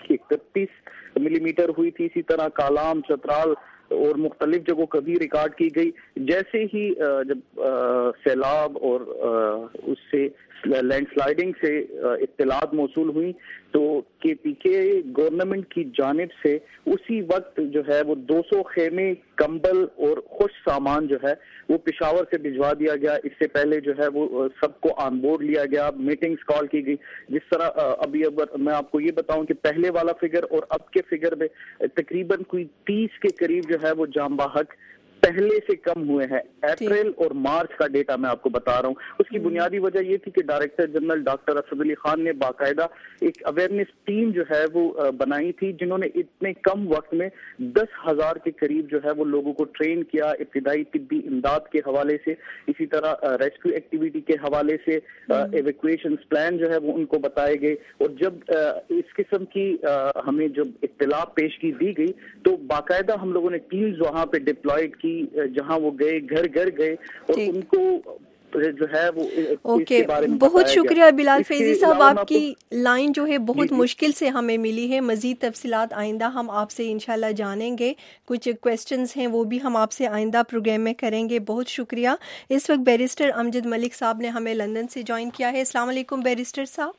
S17: 31 मिलीमीटर हुई थी। इसी तरह कालाम, चतराल और मुख्तलिफ जगहों कभी रिकॉर्ड की गई। जैसे ही जब सैलाब और उससे लैंडस्लाइडिंग से इत्तलात मौसूल हुई तो KPK गवर्नमेंट की जानिब से उसी वक्त जो है वो 200 खेमे, कंबल और खुश सामान जो है वो पेशावर से भिजवा दिया गया। इससे पहले जो है वो सबको ऑन बोर्ड लिया गया, मीटिंग्स कॉल की गई। जिस तरह अभी अगर मैं आपको ये बताऊं कि पहले वाला फिगर और अब के फिगर में तकरीबन कोई 30 के करीब जो है वो जाम बहक पहले से कम हुए हैं। अप्रैल और मार्च का डेटा मैं आपको बता रहा हूँ। उसकी बुनियादी वजह ये थी कि director general doctor Asad Ali Khan ने बाकायदा एक अवेयरनेस टीम जो है वो बनाई थी, जिन्होंने इतने कम वक्त में 10,000 के करीब जो है वो लोगों को ट्रेन किया, इब्तिदाई तिब्बी इमदाद के हवाले से, इसी तरह रेस्क्यू एक्टिविटी के हवाले से एवेक्यूएशन प्लान जो है वो उनको बताए गए। और जब इस किस्म की हमें जब इत्तला पेश की दी गई तो बाकायदा हम लोगों ने टीम्स वहां पे डिप्लॉयड की, जहां वो गए, घर घर गए और उनको जो है वो
S2: ओके, बहुत शुक्रिया बिलाल फैजी साहब, आपकी लाइन जो है बहुत मुश्किल से हमें मिली है। मज़ीद तफसीलात आइंदा हम आपसे इंशाल्लाह जानेंगे। कुछ क्वेश्चंस हैं वो भी हम आपसे आइंदा प्रोग्राम में करेंगे। बहुत शुक्रिया। इस वक्त बैरिस्टर अमजद मलिक साहब ने हमें लंदन से ज्वाइन किया है। अस्सलाम वालेकुम बैरिस्टर साहब।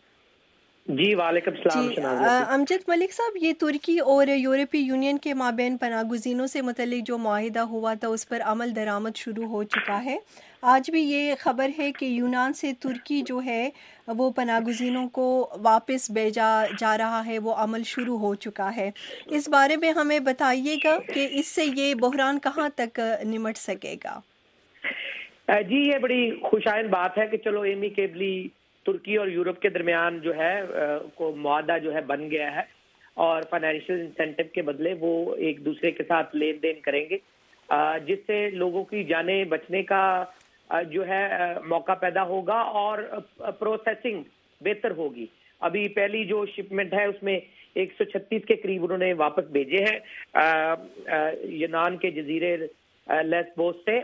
S18: जी वालेकुम सलाम।
S2: अमजद मलिक साहब, ये तुर्की और यूरोपीय यूनियन के माबैन पनागुज़ीनों से मुतल्लिक जो मुआहिदा हुआ था उस पर अमल दरामद शुरू हो चुका है। आज भी ये खबर है कि यूनान से तुर्की जो है वो पनागुज़ीनों को वापस भेजा जा रहा है, वो अमल शुरू हो चुका है। इस बारे में हमें बताइएगा कि इससे ये बहरान कहाँ तक निमट सकेगा।
S18: जी, ये बड़ी खुशाइन बात है कि चलो एमिकेबली तुर्की और यूरोप के दरमियान जो है को मुआहदा जो है बन गया है और फाइनेंशियल इंसेंटिव के बदले वो एक दूसरे के साथ लेन देन करेंगे, जिससे लोगों की जानें बचने का जो है मौका पैदा होगा और प्रोसेसिंग बेहतर होगी। अभी पहली जो शिपमेंट है उसमें 136 के करीब उन्होंने वापस भेजे हैं यूनान के जजीरे लेस्बोस से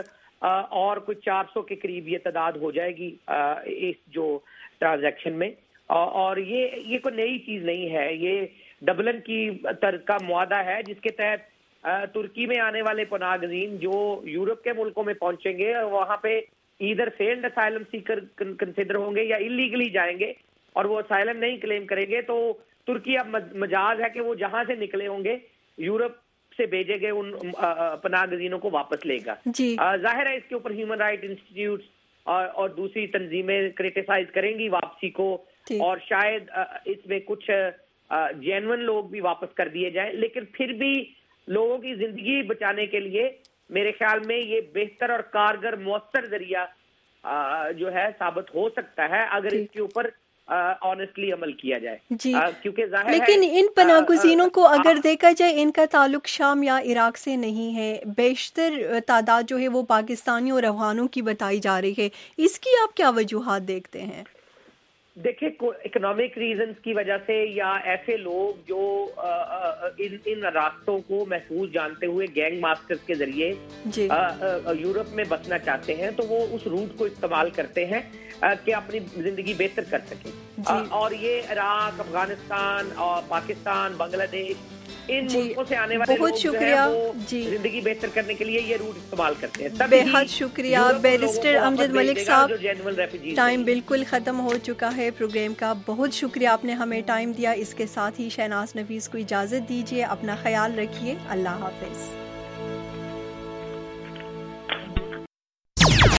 S18: और कुछ 400 के करीब ये तादाद हो जाएगी इस जो ट्रांजैक्शन में। और ये कोई नई चीज नहीं है, ये डबलिन की तर्ज का मुआहदा है जिसके तहत तुर्की में आने वाले पनागजीन जो यूरोप के मुल्कों में पहुंचेंगे और वहां पे इधर फेल्ड असाइलम सीकर कंसिडर होंगे या इलीगली जाएंगे और वो असाइलम नहीं क्लेम करेंगे तो तुर्की अब मजाज है कि वो जहां से निकले होंगे यूरोप से भेजे गए उन पनागजीनों को वापस लेगा। जाहिर है इसके ऊपर ह्यूमन राइट इंस्टीट्यूट और दूसरी तंजीमें क्रिटिसाइज करेंगी वापसी को और शायद इसमें कुछ जेन्युइन लोग भी वापस कर दिए जाएं, लेकिन फिर भी लोगों की जिंदगी बचाने के लिए मेरे ख्याल में ये बेहतर और कारगर मौसर जरिया जो है साबित हो सकता है अगर इसके ऊपर ऑनेस्टली अमल किया जाए।
S2: जी,
S18: क्योंकि जाहिर
S2: लेकिन इन पनागुज़ीनों को अगर देखा जाए इनका ताल्लुक शाम या इराक से नहीं है, बेशतर तादाद जो है वो पाकिस्तानी और अफगानों की बताई जा रही है। इसकी आप क्या वजूहात देखते हैं?
S18: دیکھیں اکنامک ریزنز کی وجہ سے یا ایسے لوگ جو ان راستوں کو محفوظ جانتے ہوئے گینگ ماسٹرز کے ذریعے یورپ میں بسنا چاہتے ہیں تو وہ اس روٹ کو استعمال کرتے ہیں کہ اپنی زندگی بہتر کر سکیں. اور یہ عراق، افغانستان اور پاکستان، بنگلہ دیش، ان ملکوں سے آنے والے
S2: بہت شکریہ.
S18: زندگی بہتر کرنے کے لیے یہ روٹ استعمال کرتے ہیں.
S2: بہت شکریہ بیرسٹر امجد ملک صاحب. ٹائم بالکل ختم ہو چکا ہے پروگرام کا. بہت شکریہ آپ نے ہمیں ٹائم دیا. اس کے ساتھ ہی شہناز نفیس کو اجازت دیجیے. اپنا خیال رکھیے. اللہ حافظ.